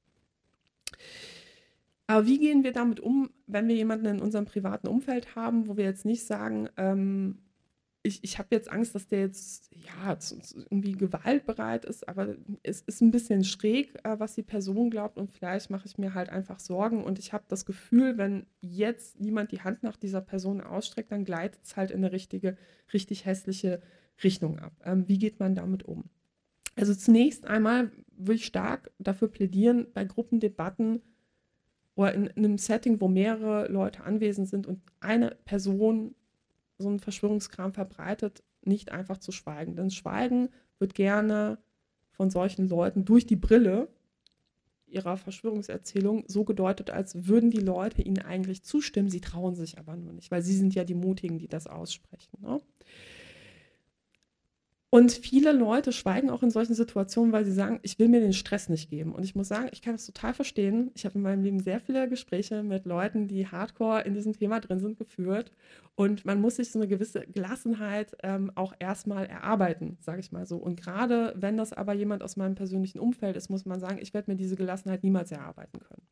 Aber wie gehen wir damit um, wenn wir jemanden in unserem privaten Umfeld haben, wo wir jetzt nicht sagen, ähm, ich, ich habe jetzt Angst, dass der jetzt ja zu, zu irgendwie gewaltbereit ist, aber es ist ein bisschen schräg, äh, was die Person glaubt und vielleicht mache ich mir halt einfach Sorgen und ich habe das Gefühl, wenn jetzt jemand die Hand nach dieser Person ausstreckt, dann gleitet es halt in eine richtige, richtig hässliche Richtung ab. Ähm, wie geht man damit um? Also zunächst einmal würde ich stark dafür plädieren, bei Gruppendebatten oder in, in einem Setting, wo mehrere Leute anwesend sind und eine Person so einen Verschwörungskram verbreitet, nicht einfach zu schweigen. Denn Schweigen wird gerne von solchen Leuten durch die Brille ihrer Verschwörungserzählung so gedeutet, als würden die Leute ihnen eigentlich zustimmen, sie trauen sich aber nur nicht, weil sie sind ja die Mutigen, die das aussprechen. Ne? Und viele Leute schweigen auch in solchen Situationen, weil sie sagen, ich will mir den Stress nicht geben. Und ich muss sagen, ich kann das total verstehen. Ich habe in meinem Leben sehr viele Gespräche mit Leuten, die hardcore in diesem Thema drin sind, geführt. Und man muss sich so eine gewisse Gelassenheit ähm, auch erstmal erarbeiten, sage ich mal so. Und gerade wenn das aber jemand aus meinem persönlichen Umfeld ist, muss man sagen, ich werde mir diese Gelassenheit niemals erarbeiten können.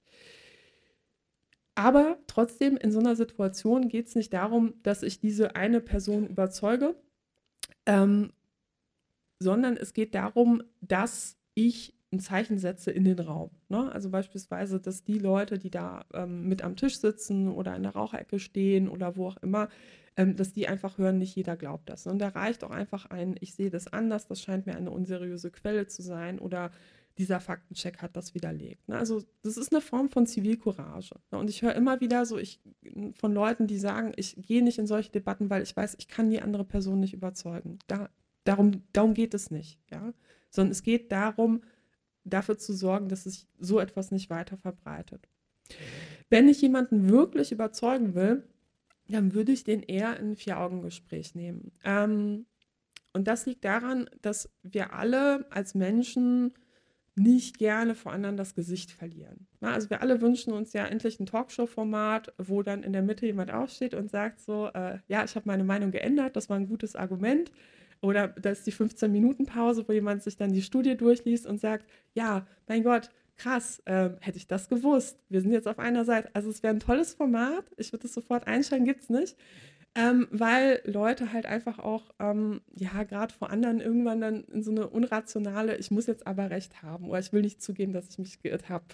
Aber trotzdem, in so einer Situation geht es nicht darum, dass ich diese eine Person überzeuge, Ähm, sondern es geht darum, dass ich ein Zeichen setze in den Raum. Ne? Also beispielsweise, dass die Leute, die da ähm, mit am Tisch sitzen oder in der Raucherecke stehen oder wo auch immer, ähm, dass die einfach hören, nicht jeder glaubt das. Und da reicht auch einfach ein, ich sehe das anders, das scheint mir eine unseriöse Quelle zu sein oder dieser Faktencheck hat das widerlegt. Ne? Also das ist eine Form von Zivilcourage. Ne? Und ich höre immer wieder so ich, von Leuten, die sagen, ich gehe nicht in solche Debatten, weil ich weiß, ich kann die andere Person nicht überzeugen. Da, darum, darum geht es nicht. Ja? Sondern es geht darum, dafür zu sorgen, dass sich so etwas nicht weiter verbreitet. Wenn ich jemanden wirklich überzeugen will, dann würde ich den eher in ein Vier-Augen-Gespräch nehmen. Ähm, und das liegt daran, dass wir alle als Menschen nicht gerne vor anderen das Gesicht verlieren. Na, also wir alle wünschen uns ja endlich ein Talkshow-Format, wo dann in der Mitte jemand aufsteht und sagt so, äh, ja, ich habe meine Meinung geändert, das war ein gutes Argument. Oder da ist die fünfzehn-Minuten-Pause, wo jemand sich dann die Studie durchliest und sagt, ja, mein Gott, krass, äh, hätte ich das gewusst. Wir sind jetzt auf einer Seite. Also es wäre ein tolles Format, ich würde es sofort einstellen, gibt es nicht. Ähm, weil Leute halt einfach auch, ähm, ja, gerade vor anderen irgendwann dann in so eine unrationale, ich muss jetzt aber recht haben oder ich will nicht zugeben, dass ich mich geirrt habe,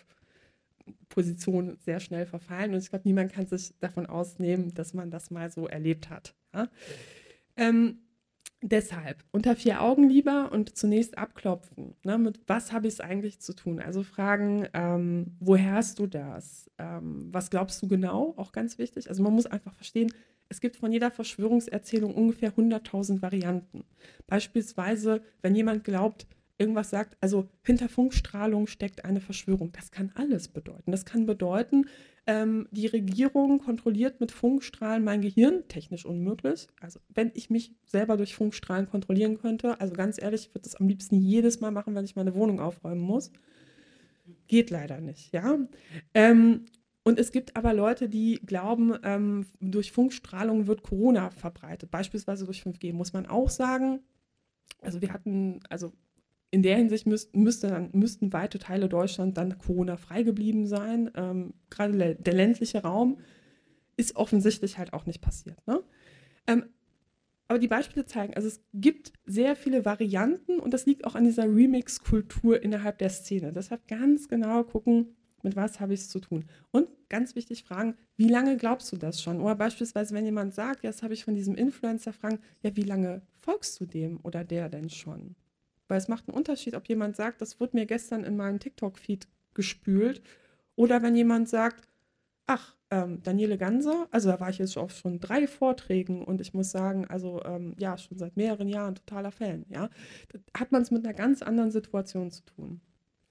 Position sehr schnell verfallen. Und ich glaube, niemand kann sich davon ausnehmen, dass man das mal so erlebt hat. Ja? Ähm, deshalb unter vier Augen lieber und zunächst abklopfen. Ne? Mit was habe ich es eigentlich zu tun? Also fragen, ähm, woher hast du das? Ähm, was glaubst du genau? Auch ganz wichtig. Also man muss einfach verstehen, es gibt von jeder Verschwörungserzählung ungefähr hunderttausend Varianten. Beispielsweise, wenn jemand glaubt, irgendwas sagt, also hinter Funkstrahlung steckt eine Verschwörung. Das kann alles bedeuten. Das kann bedeuten, ähm, die Regierung kontrolliert mit Funkstrahlen mein Gehirn, technisch unmöglich. Also wenn ich mich selber durch Funkstrahlen kontrollieren könnte, also ganz ehrlich, ich würde das am liebsten jedes Mal machen, wenn ich meine Wohnung aufräumen muss. Geht leider nicht, ja. Ähm, und es gibt aber Leute, die glauben, ähm, durch Funkstrahlung wird Corona verbreitet, beispielsweise durch fünf G, muss man auch sagen. Also wir hatten, also in der Hinsicht müsst, müsste dann, müssten weite Teile Deutschlands dann Corona-frei geblieben sein. Ähm, gerade der ländliche Raum ist offensichtlich halt auch nicht passiert. Ne? Ähm, aber die Beispiele zeigen, also es gibt sehr viele Varianten und das liegt auch an dieser Remix-Kultur innerhalb der Szene. Deshalb ganz genau gucken, mit was habe ich es zu tun. Und ganz wichtig fragen, wie lange glaubst du das schon? Oder beispielsweise, wenn jemand sagt, ja, das habe ich von diesem Influencer, fragen, ja, wie lange folgst du dem oder der denn schon? Weil es macht einen Unterschied, ob jemand sagt, das wurde mir gestern in meinem TikTok-Feed gespült oder wenn jemand sagt, ach, ähm, Daniele Ganser, also da war ich jetzt auf schon drei Vorträgen und ich muss sagen, also ähm, ja, schon seit mehreren Jahren totaler Fan, ja. Da hat man es mit einer ganz anderen Situation zu tun.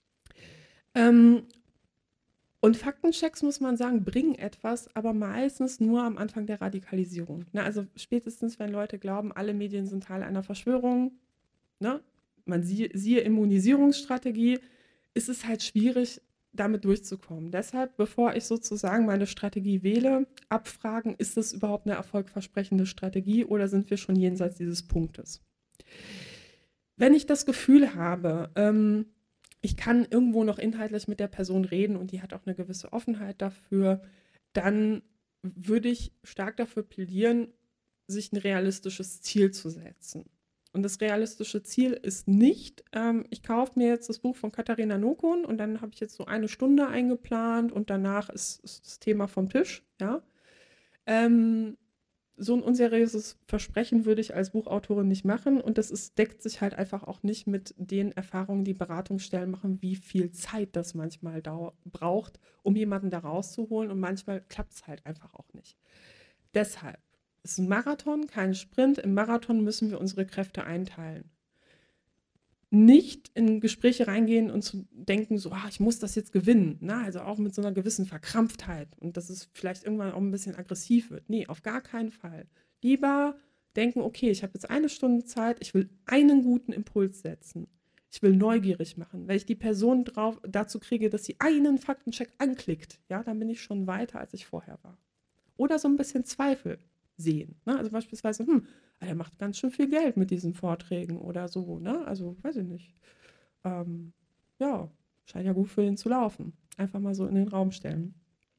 Ähm, und Faktenchecks, muss man sagen, bringen etwas, aber meistens nur am Anfang der Radikalisierung. Ne? Also spätestens, wenn Leute glauben, alle Medien sind Teil einer Verschwörung, ne? Man siehe, siehe Immunisierungsstrategie, ist es halt schwierig, damit durchzukommen. Deshalb, bevor ich sozusagen meine Strategie wähle, abfragen, ist es überhaupt eine erfolgversprechende Strategie oder sind wir schon jenseits dieses Punktes? Wenn ich das Gefühl habe, ähm, ich kann irgendwo noch inhaltlich mit der Person reden und die hat auch eine gewisse Offenheit dafür, dann würde ich stark dafür plädieren, sich ein realistisches Ziel zu setzen. Und das realistische Ziel ist nicht, ähm, ich kaufe mir jetzt das Buch von Katharina Nokun und dann habe ich jetzt so eine Stunde eingeplant und danach ist, ist das Thema vom Tisch. Ja? Ähm, so ein unseriöses Versprechen würde ich als Buchautorin nicht machen und das ist, deckt sich halt einfach auch nicht mit den Erfahrungen, die Beratungsstellen machen, wie viel Zeit das manchmal dau- braucht, um jemanden da rauszuholen und manchmal klappt es halt einfach auch nicht. Deshalb ist ein Marathon, kein Sprint. Im Marathon müssen wir unsere Kräfte einteilen. Nicht in Gespräche reingehen und zu denken, so, ah, ich muss das jetzt gewinnen. Na, also auch mit so einer gewissen Verkrampftheit und dass es vielleicht irgendwann auch ein bisschen aggressiv wird. Nee, auf gar keinen Fall. Lieber denken, okay, ich habe jetzt eine Stunde Zeit, ich will einen guten Impuls setzen. Ich will neugierig machen. Wenn ich die Person drauf, dazu kriege, dass sie einen Faktencheck anklickt, ja, dann bin ich schon weiter, als ich vorher war. Oder so ein bisschen Zweifel sehen. Ne? Also beispielsweise, hm, er macht ganz schön viel Geld mit diesen Vorträgen oder so. Ne? Also weiß ich nicht. Ähm, ja, scheint ja gut für ihn zu laufen. Einfach mal so in den Raum stellen.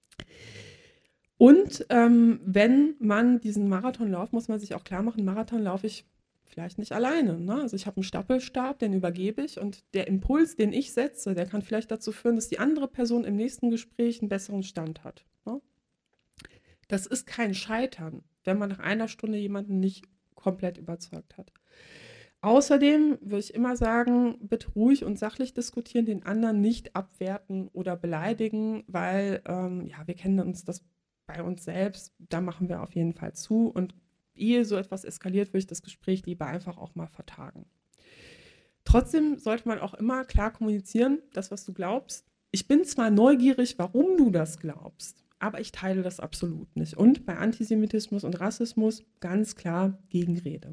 Und ähm, wenn man diesen Marathon läuft, muss man sich auch klar machen, Marathon laufe ich vielleicht nicht alleine. Ne? Also ich habe einen Stapelstab, den übergebe ich und der Impuls, den ich setze, der kann vielleicht dazu führen, dass die andere Person im nächsten Gespräch einen besseren Stand hat. Ne? Das ist kein Scheitern, wenn man nach einer Stunde jemanden nicht komplett überzeugt hat. Außerdem würde ich immer sagen, bitte ruhig und sachlich diskutieren, den anderen nicht abwerten oder beleidigen, weil ähm, ja, wir kennen uns das bei uns selbst, da machen wir auf jeden Fall zu und ehe so etwas eskaliert, würde ich das Gespräch lieber einfach auch mal vertagen. Trotzdem sollte man auch immer klar kommunizieren, das, was du glaubst. Ich bin zwar neugierig, warum du das glaubst, aber ich teile das absolut nicht. Und bei Antisemitismus und Rassismus ganz klar Gegenrede.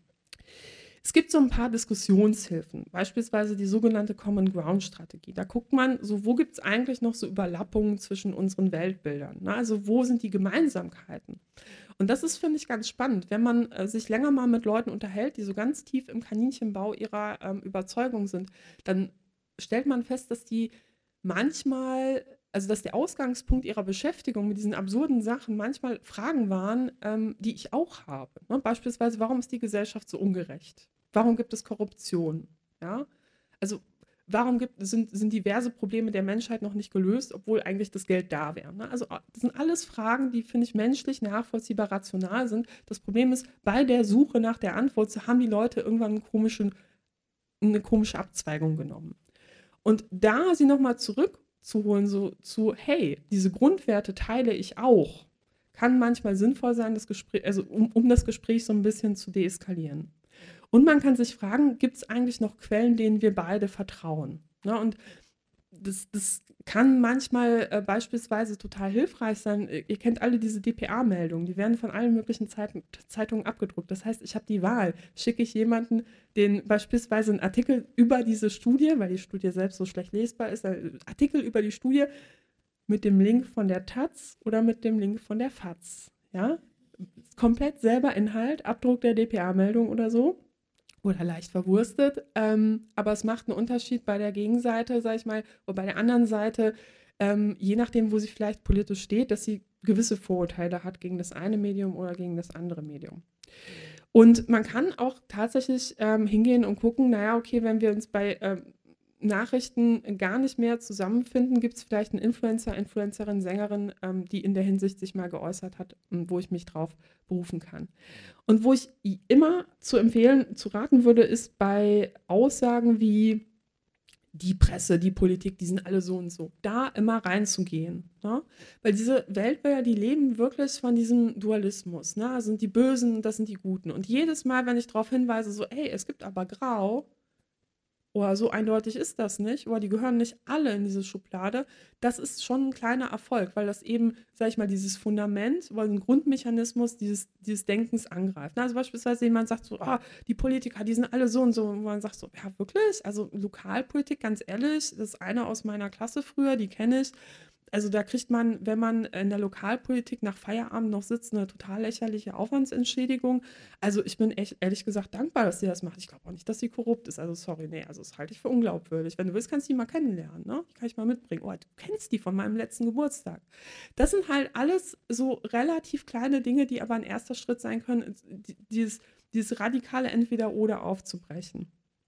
Es gibt so ein paar Diskussionshilfen, beispielsweise die sogenannte Common Ground Strategie. Da guckt man, so wo gibt es eigentlich noch so Überlappungen zwischen unseren Weltbildern? Ne? Also wo sind die Gemeinsamkeiten? Und das ist, finde ich, ganz spannend, wenn man äh, sich länger mal mit Leuten unterhält, die so ganz tief im Kaninchenbau ihrer ähm, Überzeugung sind, dann stellt man fest, dass die manchmal, also dass der Ausgangspunkt ihrer Beschäftigung mit diesen absurden Sachen manchmal Fragen waren, ähm, die ich auch habe. Ne? Beispielsweise, warum ist die Gesellschaft so ungerecht? Warum gibt es Korruption? Ja? Also warum gibt, sind, sind diverse Probleme der Menschheit noch nicht gelöst, obwohl eigentlich das Geld da wäre? Ne? Also das sind alles Fragen, die, finde ich, menschlich nachvollziehbar rational sind. Das Problem ist, bei der Suche nach der Antwort haben die Leute irgendwann einen komischen, eine komische Abzweigung genommen. Und da sie nochmal zurückzuholen, so zu, hey, diese Grundwerte teile ich auch, kann manchmal sinnvoll sein, das Gespräch, also um, um das Gespräch so ein bisschen zu deeskalieren. Und man kann sich fragen, gibt es eigentlich noch Quellen, denen wir beide vertrauen? Ne? Und das, das kann manchmal äh, beispielsweise total hilfreich sein. Ihr kennt alle diese D P A-Meldungen, die werden von allen möglichen Zeiten, Zeitungen abgedruckt. Das heißt, ich habe die Wahl. Schicke ich jemanden, den beispielsweise einen Artikel über diese Studie, weil die Studie selbst so schlecht lesbar ist, einen Artikel über die Studie mit dem Link von der Taz oder mit dem Link von der Faz. Ja? Komplett selber Inhalt, Abdruck der D P A-Meldung oder so. Oder leicht verwurstet, ähm, aber es macht einen Unterschied bei der Gegenseite, sag ich mal, oder bei der anderen Seite, ähm, je nachdem, wo sie vielleicht politisch steht, dass sie gewisse Vorurteile hat gegen das eine Medium oder gegen das andere Medium. Und man kann auch tatsächlich ähm, hingehen und gucken, naja, okay, wenn wir uns bei ähm, Nachrichten gar nicht mehr zusammenfinden, gibt es vielleicht einen Influencer, Influencerin, Sängerin, ähm, die in der Hinsicht sich mal geäußert hat, wo ich mich drauf berufen kann. Und wo ich immer zu empfehlen, zu raten würde, ist bei Aussagen wie die Presse, die Politik, die sind alle so und so, da immer reinzugehen. Ne? Weil diese Weltbilder, die leben wirklich von diesem Dualismus. Ne? Das sind die Bösen, das sind die Guten. Und jedes Mal, wenn ich darauf hinweise, so, ey, es gibt aber Grau, oder so eindeutig ist das nicht, oder die gehören nicht alle in diese Schublade, das ist schon ein kleiner Erfolg, weil das eben, sage ich mal, dieses Fundament oder den Grundmechanismus dieses, dieses Denkens angreift. Also beispielsweise jemand sagt so, ah, die Politiker, die sind alle so und so, und man sagt so, ja wirklich? Also Lokalpolitik, ganz ehrlich, das ist eine aus meiner Klasse früher, die kenne ich. Also da kriegt man, wenn man in der Lokalpolitik nach Feierabend noch sitzt, eine total lächerliche Aufwandsentschädigung. Also ich bin echt, ehrlich gesagt, dankbar, dass sie das macht. Ich glaube auch nicht, dass sie korrupt ist. Also sorry, nee, also das halte ich für unglaubwürdig. Wenn du willst, kannst du die mal kennenlernen, ne? Die kann ich mal mitbringen. Oh, du kennst die von meinem letzten Geburtstag. Das sind halt alles so relativ kleine Dinge, die aber ein erster Schritt sein können, dieses, dieses radikale Entweder-Oder aufzubrechen.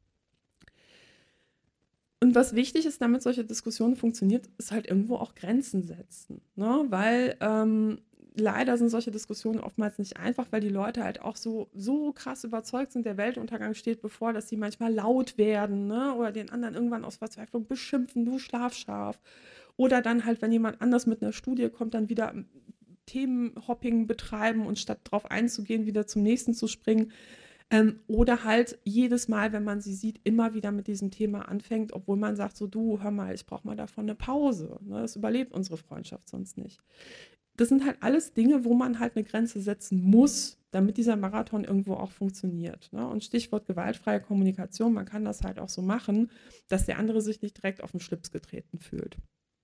Und was wichtig ist, damit solche Diskussionen funktioniert, ist halt irgendwo auch Grenzen setzen, ne? Weil ähm, leider sind solche Diskussionen oftmals nicht einfach, weil die Leute halt auch so, so krass überzeugt sind, der Weltuntergang steht bevor, dass sie manchmal laut werden, ne? Oder den anderen irgendwann aus Verzweiflung beschimpfen, du Schlafschaf. Oder dann halt, wenn jemand anders mit einer Studie kommt, dann wieder Themenhopping betreiben und statt darauf einzugehen, wieder zum nächsten zu springen. Ähm, oder halt jedes Mal, wenn man sie sieht, immer wieder mit diesem Thema anfängt, obwohl man sagt so, du, hör mal, ich brauche mal davon eine Pause. Ne? Das überlebt unsere Freundschaft sonst nicht. Das sind halt alles Dinge, wo man halt eine Grenze setzen muss, damit dieser Marathon irgendwo auch funktioniert. Ne? Und Stichwort gewaltfreie Kommunikation, man kann das halt auch so machen, dass der andere sich nicht direkt auf den Schlips getreten fühlt.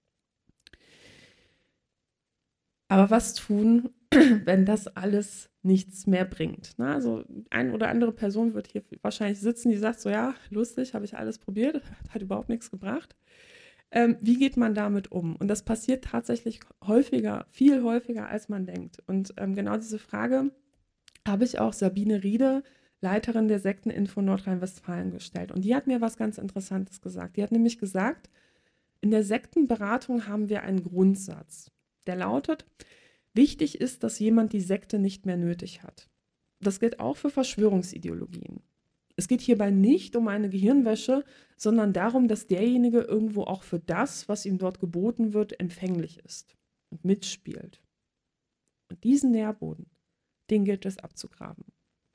Aber was tun, wenn das alles nichts mehr bringt? Ne? Also eine oder andere Person wird hier wahrscheinlich sitzen, die sagt so, ja, lustig, habe ich alles probiert, hat überhaupt nichts gebracht. Ähm, wie geht man damit um? Und das passiert tatsächlich häufiger, viel häufiger, als man denkt. Und ähm, genau diese Frage habe ich auch Sabine Riede, Leiterin der Sekteninfo Nordrhein-Westfalen, gestellt. Und die hat mir was ganz Interessantes gesagt. Die hat nämlich gesagt, in der Sektenberatung haben wir einen Grundsatz. Der lautet, wichtig ist, dass jemand die Sekte nicht mehr nötig hat. Das gilt auch für Verschwörungsideologien. Es geht hierbei nicht um eine Gehirnwäsche, sondern darum, dass derjenige irgendwo auch für das, was ihm dort geboten wird, empfänglich ist und mitspielt. Und diesen Nährboden, den gilt es abzugraben.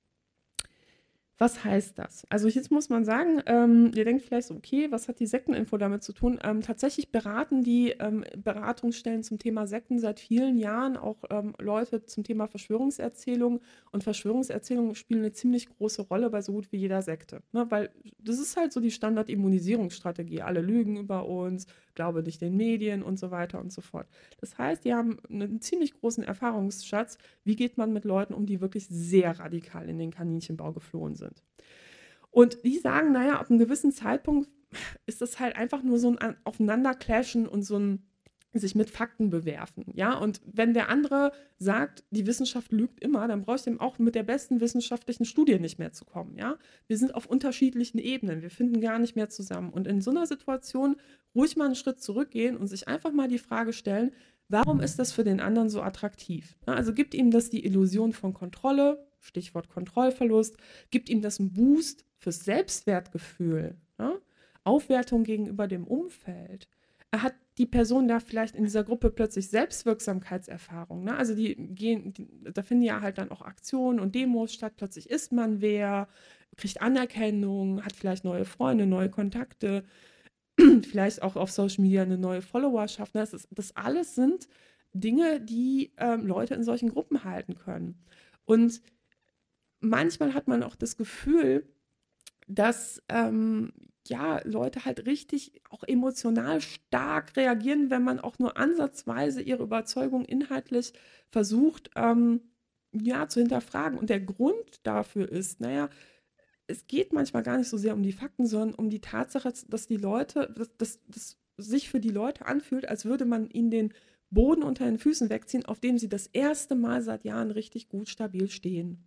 Was heißt das? Also jetzt muss man sagen, ähm, ihr denkt vielleicht so, okay, was hat die Sekteninfo damit zu tun? Ähm, tatsächlich beraten die ähm, Beratungsstellen zum Thema Sekten seit vielen Jahren auch ähm, Leute zum Thema Verschwörungserzählung. Und Verschwörungserzählungen spielen eine ziemlich große Rolle bei so gut wie jeder Sekte. Ne? Weil das ist halt so die Standard-Immunisierungsstrategie. Alle lügen über uns, glaube nicht den Medien und so weiter und so fort. Das heißt, die haben einen ziemlich großen Erfahrungsschatz. Wie geht man mit Leuten um, die wirklich sehr radikal in den Kaninchenbau geflohen sind? Und die sagen, naja, ab einem gewissen Zeitpunkt ist das halt einfach nur so ein Aufeinanderclashen und so ein sich mit Fakten bewerfen, ja, und wenn der andere sagt, die Wissenschaft lügt immer, dann brauchst du ihm auch mit der besten wissenschaftlichen Studie nicht mehr zu kommen, ja. Wir sind auf unterschiedlichen Ebenen, wir finden gar nicht mehr zusammen und in so einer Situation ruhig mal einen Schritt zurückgehen und sich einfach mal die Frage stellen, warum ist das für den anderen so attraktiv? Also gibt ihm das die Illusion von Kontrolle, Stichwort Kontrollverlust, gibt ihm das einen Boost fürs Selbstwertgefühl, ja? Aufwertung gegenüber dem Umfeld. Er hat die Person da vielleicht in dieser Gruppe plötzlich Selbstwirksamkeitserfahrung. Ne? Also die gehen, die, da finden ja halt dann auch Aktionen und Demos statt. Plötzlich ist man wer, kriegt Anerkennung, hat vielleicht neue Freunde, neue Kontakte, vielleicht auch auf Social Media eine neue Followerschaft. Das, ist, das alles sind Dinge, die ähm, Leute in solchen Gruppen halten können. Und manchmal hat man auch das Gefühl, dass ähm, ja, Leute halt richtig auch emotional stark reagieren, wenn man auch nur ansatzweise ihre Überzeugung inhaltlich versucht, ähm, ja, zu hinterfragen. Und der Grund dafür ist, naja, es geht manchmal gar nicht so sehr um die Fakten, sondern um die Tatsache, dass die Leute, dass, dass, dass sich für die Leute anfühlt, als würde man ihnen den Boden unter den Füßen wegziehen, auf dem sie das erste Mal seit Jahren richtig gut stabil stehen.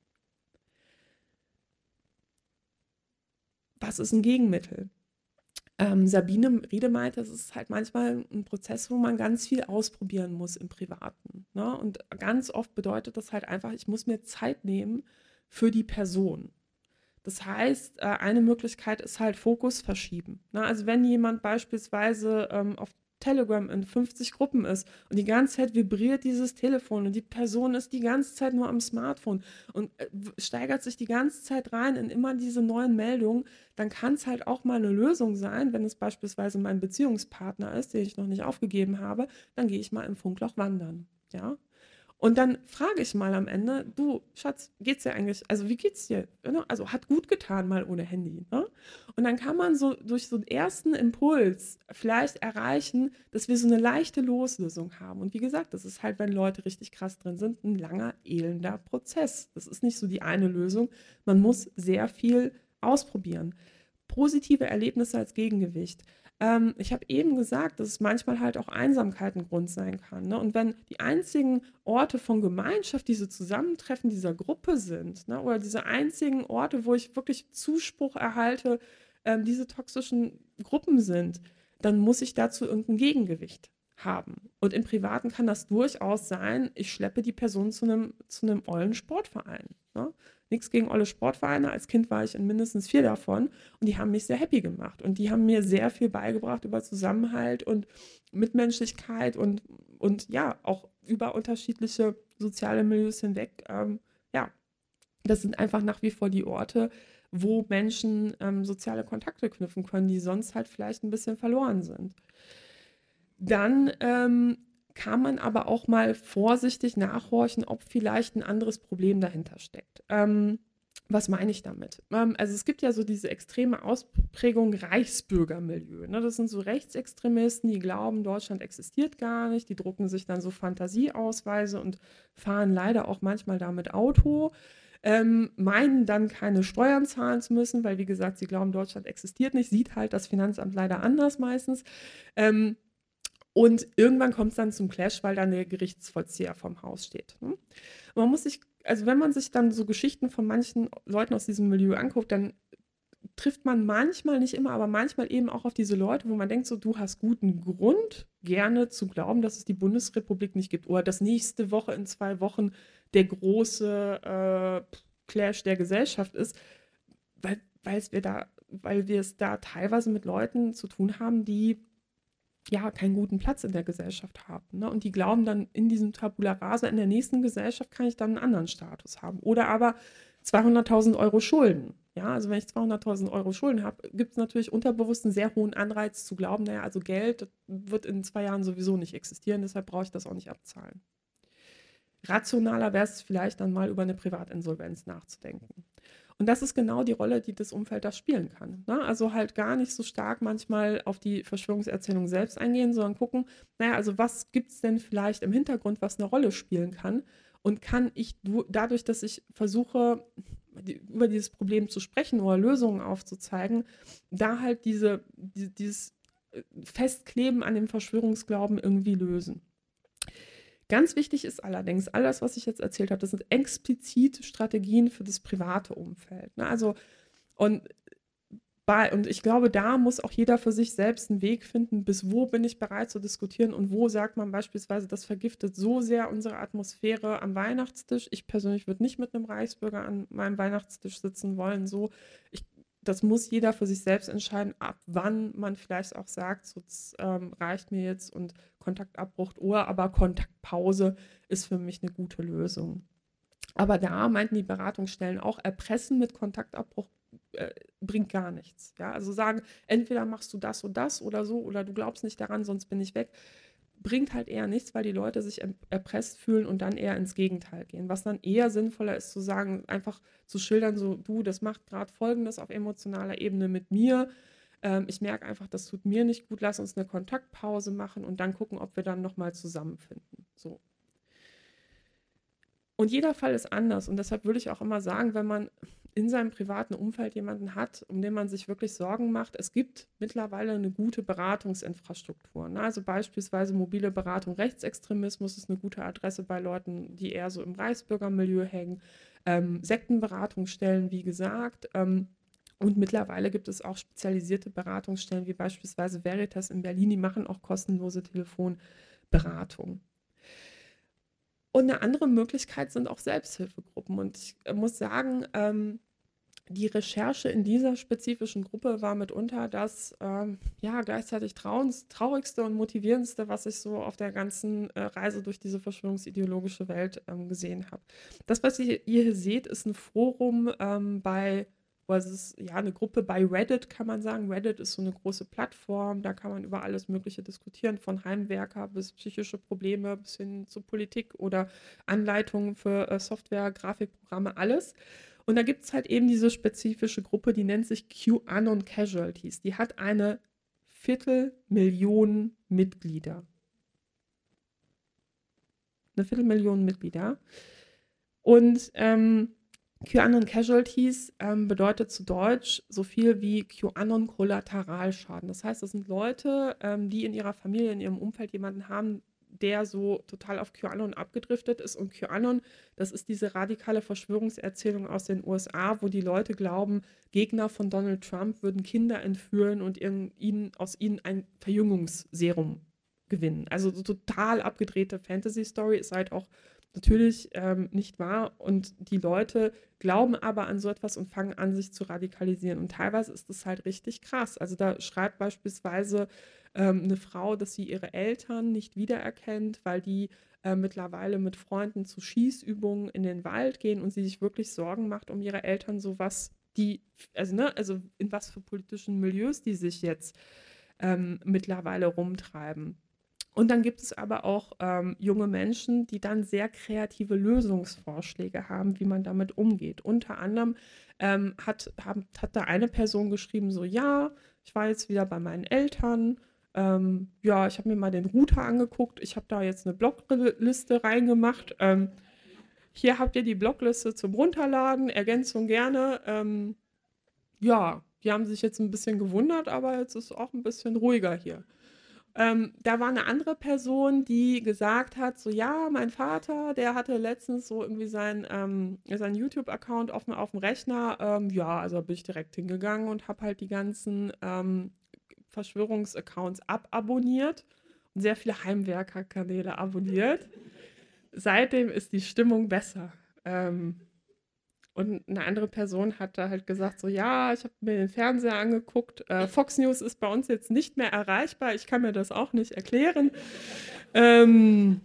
Was ist ein Gegenmittel? Ähm, Sabine Riede meinte, es ist halt manchmal ein Prozess, wo man ganz viel ausprobieren muss im Privaten. Ne? Und ganz oft bedeutet das halt einfach, ich muss mir Zeit nehmen für die Person. Das heißt, äh, eine Möglichkeit ist halt Fokus verschieben. Ne? Also wenn jemand beispielsweise ähm, auf Telegram in fünfzig Gruppen ist und die ganze Zeit vibriert dieses Telefon und die Person ist die ganze Zeit nur am Smartphone und äh, w- steigert sich die ganze Zeit rein in immer diese neuen Meldungen, dann kann es halt auch mal eine Lösung sein, wenn es beispielsweise mein Beziehungspartner ist, den ich noch nicht aufgegeben habe, dann gehe ich mal im Funkloch wandern. Ja, und dann frage ich mal am Ende, du, Schatz, geht's dir eigentlich, also wie geht's dir? Ne? Also hat gut getan, mal ohne Handy. Ne? Und dann kann man so durch so einen ersten Impuls vielleicht erreichen, dass wir so eine leichte Loslösung haben. Und wie gesagt, das ist halt, wenn Leute richtig krass drin sind, ein langer, elender Prozess. Das ist nicht so die eine Lösung. Man muss sehr viel ausprobieren. Positive Erlebnisse als Gegengewicht. Ähm, ich habe eben gesagt, dass es manchmal halt auch Einsamkeit ein Grund sein kann. Ne? Und wenn die einzigen Orte von Gemeinschaft diese Zusammentreffen dieser Gruppe sind, ne? Oder diese einzigen Orte, wo ich wirklich Zuspruch erhalte, ähm, diese toxischen Gruppen sind, dann muss ich dazu irgendein Gegengewicht haben. Und im Privaten kann das durchaus sein, ich schleppe die Person zu einem zu einem ollen Sportverein. Ne? Nichts gegen olle Sportvereine. Als Kind war ich in mindestens vier davon und die haben mich sehr happy gemacht. Und die haben mir sehr viel beigebracht über Zusammenhalt und Mitmenschlichkeit und, und ja, auch über unterschiedliche soziale Milieus hinweg. Ähm, ja, das sind einfach nach wie vor die Orte, wo Menschen ähm, soziale Kontakte knüpfen können, die sonst halt vielleicht ein bisschen verloren sind. Dann ähm, kann man aber auch mal vorsichtig nachhorchen, ob vielleicht ein anderes Problem dahinter steckt. Ähm, was meine ich damit? Ähm, also es gibt ja so diese extreme Ausprägung Reichsbürgermilieu. Ne? Das sind so Rechtsextremisten, die glauben, Deutschland existiert gar nicht. Die drucken sich dann so Fantasieausweise und fahren leider auch manchmal damit Auto. Ähm, meinen dann keine Steuern zahlen zu müssen, weil wie gesagt, sie glauben, Deutschland existiert nicht. Sieht halt das Finanzamt leider anders meistens. Ähm, und irgendwann kommt es dann zum Clash, weil dann der Gerichtsvollzieher vom Haus steht. Ne? Man muss sich, also wenn man sich dann so Geschichten von manchen Leuten aus diesem Milieu anguckt, dann trifft man manchmal, nicht immer, aber manchmal eben auch auf diese Leute, wo man denkt, so, du hast guten Grund, gerne zu glauben, dass es die Bundesrepublik nicht gibt oder dass nächste Woche in zwei Wochen der große äh, Clash der Gesellschaft ist, weil, weil wir da, weil wir es da teilweise mit Leuten zu tun haben, die ja keinen guten Platz in der Gesellschaft haben. Ne? Und die glauben dann in diesem Tabula Rasa, in der nächsten Gesellschaft kann ich dann einen anderen Status haben. Oder aber zweihunderttausend Euro Schulden. Ja, also wenn ich zweihunderttausend Euro Schulden habe, gibt es natürlich unterbewusst einen sehr hohen Anreiz zu glauben, naja, also Geld wird in zwei Jahren sowieso nicht existieren, deshalb brauche ich das auch nicht abzahlen. Rationaler wäre es vielleicht dann mal über eine Privatinsolvenz nachzudenken. Und das ist genau die Rolle, die das Umfeld da spielen kann. Ne? Also halt gar nicht so stark manchmal auf die Verschwörungserzählung selbst eingehen, sondern gucken, naja, also was gibt es denn vielleicht im Hintergrund, was eine Rolle spielen kann? Und kann ich dadurch, dass ich versuche, die, über dieses Problem zu sprechen oder Lösungen aufzuzeigen, da halt diese, die, dieses Festkleben an dem Verschwörungsglauben irgendwie lösen. Ganz wichtig ist allerdings, alles, was ich jetzt erzählt habe, das sind explizit Strategien für das private Umfeld. Ne? Also, und, bei, und ich glaube, da muss auch jeder für sich selbst einen Weg finden, bis wo bin ich bereit zu diskutieren und wo sagt man beispielsweise, das vergiftet so sehr unsere Atmosphäre am Weihnachtstisch. Ich persönlich würde nicht mit einem Reichsbürger an meinem Weihnachtstisch sitzen wollen. So, ich das muss jeder für sich selbst entscheiden, ab wann man vielleicht auch sagt, so, das ähm, reicht mir jetzt und Kontaktabbruch oder aber Kontaktpause ist für mich eine gute Lösung. Aber da meinten die Beratungsstellen auch, Erpressen mit Kontaktabbruch äh, bringt gar nichts. Ja? Also sagen, entweder machst du das und das oder so oder du glaubst nicht daran, sonst bin ich weg. Bringt halt eher nichts, weil die Leute sich erpresst fühlen und dann eher ins Gegenteil gehen. Was dann eher sinnvoller ist, zu sagen, einfach zu schildern, so, du, das macht gerade Folgendes auf emotionaler Ebene mit mir. Ähm, ich merke einfach, das tut mir nicht gut, lass uns eine Kontaktpause machen und dann gucken, ob wir dann nochmal zusammenfinden. So. Und jeder Fall ist anders und deshalb würde ich auch immer sagen, wenn man in seinem privaten Umfeld jemanden hat, um den man sich wirklich Sorgen macht, es gibt mittlerweile eine gute Beratungsinfrastruktur. Ne? Also beispielsweise mobile Beratung Rechtsextremismus ist eine gute Adresse bei Leuten, die eher so im Reichsbürgermilieu hängen. Ähm, Sektenberatungsstellen, wie gesagt. Ähm, und mittlerweile gibt es auch spezialisierte Beratungsstellen, wie beispielsweise Veritas in Berlin, die machen auch kostenlose Telefonberatung. Und eine andere Möglichkeit sind auch Selbsthilfegruppen. Und ich muss sagen, ähm, die Recherche in dieser spezifischen Gruppe war mitunter das ähm, ja, gleichzeitig trauens- traurigste und motivierendste, was ich so auf der ganzen äh, Reise durch diese verschwörungsideologische Welt ähm, gesehen habe. Das, was ihr, ihr hier seht, ist ein Forum ähm, bei, was ist ja eine Gruppe bei Reddit, kann man sagen. Reddit ist so eine große Plattform, da kann man über alles Mögliche diskutieren, von Heimwerker bis psychische Probleme bis hin zu Politik oder Anleitungen für äh, Software, Grafikprogramme, alles. Und da gibt es halt eben diese spezifische Gruppe, die nennt sich QAnon Casualties. Die hat eine Viertelmillion Mitglieder. Eine Viertelmillion Mitglieder. Und ähm, QAnon Casualties ähm, bedeutet zu Deutsch so viel wie QAnon Kollateralschaden. Das heißt, das sind Leute, ähm, die in ihrer Familie, in ihrem Umfeld jemanden haben, der so total auf QAnon abgedriftet ist. Und QAnon, das ist diese radikale Verschwörungserzählung aus den U S A, wo die Leute glauben, Gegner von Donald Trump würden Kinder entführen und ihren, ihnen, aus ihnen ein Verjüngungsserum gewinnen. Also so total abgedrehte Fantasy-Story ist halt auch natürlich ähm, nicht wahr. Und die Leute glauben aber an so etwas und fangen an, sich zu radikalisieren. Und teilweise ist das halt richtig krass. Also da schreibt beispielsweise ähm, eine Frau, dass sie ihre Eltern nicht wiedererkennt, weil die äh, mittlerweile mit Freunden zu Schießübungen in den Wald gehen und sie sich wirklich Sorgen macht um ihre Eltern, so was die, also, ne, also in was für politischen Milieus die sich jetzt ähm, mittlerweile rumtreiben. Und dann gibt es aber auch ähm, junge Menschen, die dann sehr kreative Lösungsvorschläge haben, wie man damit umgeht. Unter anderem ähm, hat, haben, hat da eine Person geschrieben, so ja, ich war jetzt wieder bei meinen Eltern, ähm, ja, ich habe mir mal den Router angeguckt, ich habe da jetzt eine Blockliste reingemacht. Ähm, hier habt ihr die Blockliste zum Runterladen, Ergänzung gerne. Ähm, ja, die haben sich jetzt ein bisschen gewundert, aber jetzt ist auch ein bisschen ruhiger hier. Ähm, da war eine andere Person, die gesagt hat, so ja, mein Vater, der hatte letztens so irgendwie sein, ähm, seinen YouTube-Account auf, dem- auf dem Rechner. Ähm, ja, also bin ich direkt hingegangen und habe halt die ganzen ähm, Verschwörungsaccounts ababonniert und sehr viele Heimwerker-Kanäle abonniert. Seitdem ist die Stimmung besser. Ähm, und eine andere Person hat da halt gesagt, so ja, ich habe mir den Fernseher angeguckt. Äh, Fox News ist bei uns jetzt nicht mehr erreichbar. Ich kann mir das auch nicht erklären. Ähm,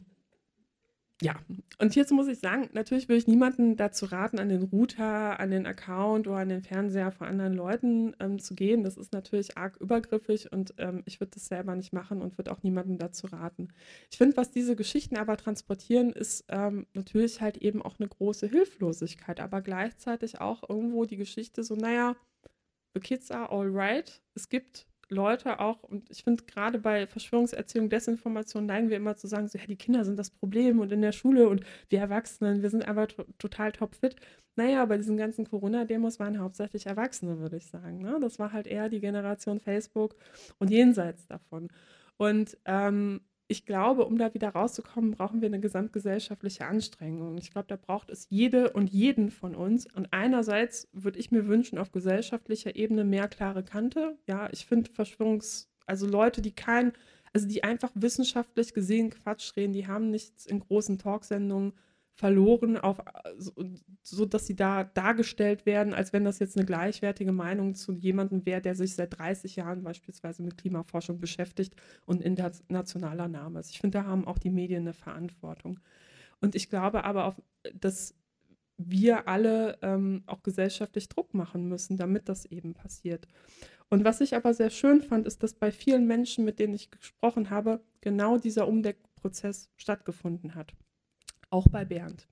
ja, und jetzt muss ich sagen, natürlich will ich niemanden dazu raten, an den Router, an den Account oder an den Fernseher von anderen Leuten ähm, zu gehen. Das ist natürlich arg übergriffig und ähm, ich würde das selber nicht machen und würde auch niemandem dazu raten. Ich finde, was diese Geschichten aber transportieren, ist ähm, natürlich halt eben auch eine große Hilflosigkeit, aber gleichzeitig auch irgendwo die Geschichte so, naja, the kids are all right. Es gibt Leute auch, und ich finde gerade bei Verschwörungserzählung, Desinformation neigen wir immer zu sagen, so, ja, die Kinder sind das Problem und in der Schule und wir Erwachsenen, wir sind einfach to total topfit. Naja, bei diesen ganzen Corona-Demos waren hauptsächlich Erwachsene, würde ich sagen. Ne? Das war halt eher die Generation Facebook und jenseits davon. Und ähm, ich glaube, um da wieder rauszukommen, brauchen wir eine gesamtgesellschaftliche Anstrengung. Ich glaube, da braucht es jede und jeden von uns. Und einerseits würde ich mir wünschen, auf gesellschaftlicher Ebene mehr klare Kante. Ja, ich finde Verschwörungs-, also Leute, die kein, also die einfach wissenschaftlich gesehen Quatsch reden, die haben nichts in großen Talksendungen verloren, auf, so, so dass sie da dargestellt werden, als wenn das jetzt eine gleichwertige Meinung zu jemandem wäre, der sich seit dreißig Jahren beispielsweise mit Klimaforschung beschäftigt und internationaler Name ist. Ich finde, da haben auch die Medien eine Verantwortung. Und ich glaube aber, auf, dass wir alle ähm, auch gesellschaftlich Druck machen müssen, damit das eben passiert. Und was ich aber sehr schön fand, ist, dass bei vielen Menschen, mit denen ich gesprochen habe, genau dieser Umdenkprozess stattgefunden hat. Auch bei Bernd.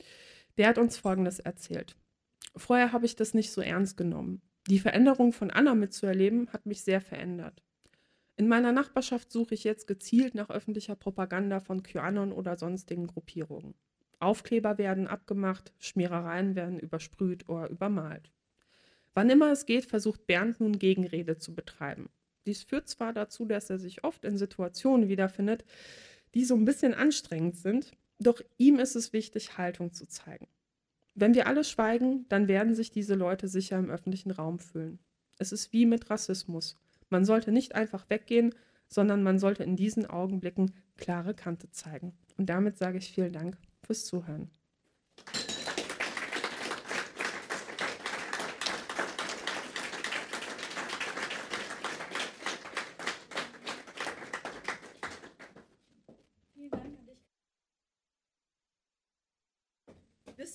Der hat uns Folgendes erzählt. Vorher habe ich das nicht so ernst genommen. Die Veränderung von Anna mitzuerleben, hat mich sehr verändert. In meiner Nachbarschaft suche ich jetzt gezielt nach öffentlicher Propaganda von QAnon oder sonstigen Gruppierungen. Aufkleber werden abgemacht, Schmierereien werden übersprüht oder übermalt. Wann immer es geht, versucht Bernd nun Gegenrede zu betreiben. Dies führt zwar dazu, dass er sich oft in Situationen wiederfindet, die so ein bisschen anstrengend sind, doch ihm ist es wichtig, Haltung zu zeigen. Wenn wir alle schweigen, dann werden sich diese Leute sicher im öffentlichen Raum fühlen. Es ist wie mit Rassismus. Man sollte nicht einfach weggehen, sondern man sollte in diesen Augenblicken klare Kante zeigen. Und damit sage ich vielen Dank fürs Zuhören.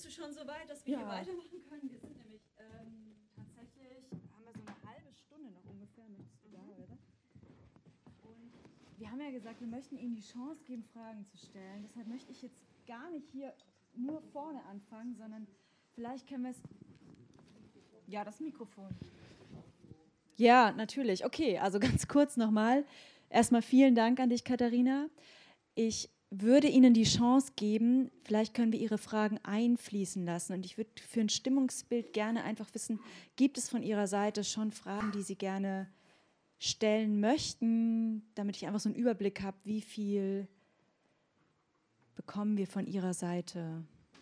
bist du schon so weit, dass wir Ja. hier weitermachen können? Wir sind nämlich ähm, tatsächlich, haben wir so eine halbe Stunde noch ungefähr. Möchtest du da, oder? Und wir haben ja gesagt, wir möchten Ihnen die Chance geben, Fragen zu stellen. Deshalb möchte ich jetzt gar nicht hier nur vorne anfangen, sondern vielleicht können wir es... Ja, das Mikrofon. Ja, natürlich. Okay, also ganz kurz nochmal. Erstmal vielen Dank an dich, Katharina. Ich würde Ihnen die Chance geben, vielleicht können wir Ihre Fragen einfließen lassen. Und ich würde für ein Stimmungsbild gerne einfach wissen, gibt es von Ihrer Seite schon Fragen, die Sie gerne stellen möchten, damit ich einfach so einen Überblick habe, wie viel bekommen wir von Ihrer Seite?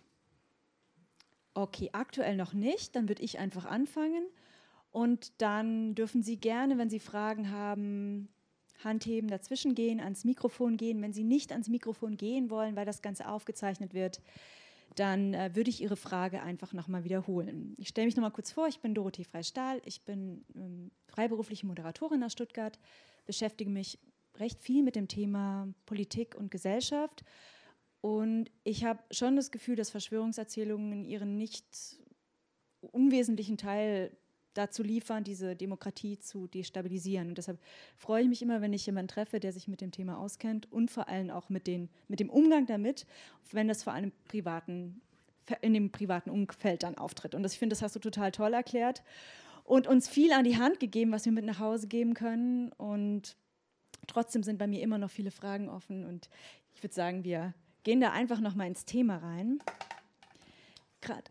Okay, aktuell noch nicht. Dann würde ich einfach anfangen. Und dann dürfen Sie gerne, wenn Sie Fragen haben, Hand heben, dazwischen gehen, ans Mikrofon gehen. Wenn Sie nicht ans Mikrofon gehen wollen, weil das Ganze aufgezeichnet wird, dann äh, würde ich Ihre Frage einfach nochmal wiederholen. Ich stelle mich nochmal kurz vor, ich bin Dorothee Frey-Stahl, ich bin ähm, freiberufliche Moderatorin aus Stuttgart, beschäftige mich recht viel mit dem Thema Politik und Gesellschaft und ich habe schon das Gefühl, dass Verschwörungserzählungen ihren nicht unwesentlichen Teil dazu liefern, diese Demokratie zu destabilisieren. Und deshalb freue ich mich immer, wenn ich jemanden treffe, der sich mit dem Thema auskennt und vor allem auch mit, den, mit dem Umgang damit, wenn das vor allem privaten, in dem privaten Umfeld dann auftritt. Und das, ich finde, das hast du total toll erklärt und uns viel an die Hand gegeben, was wir mit nach Hause geben können. Und trotzdem sind bei mir immer noch viele Fragen offen. Und ich würde sagen, wir gehen da einfach noch mal ins Thema rein. Gerade.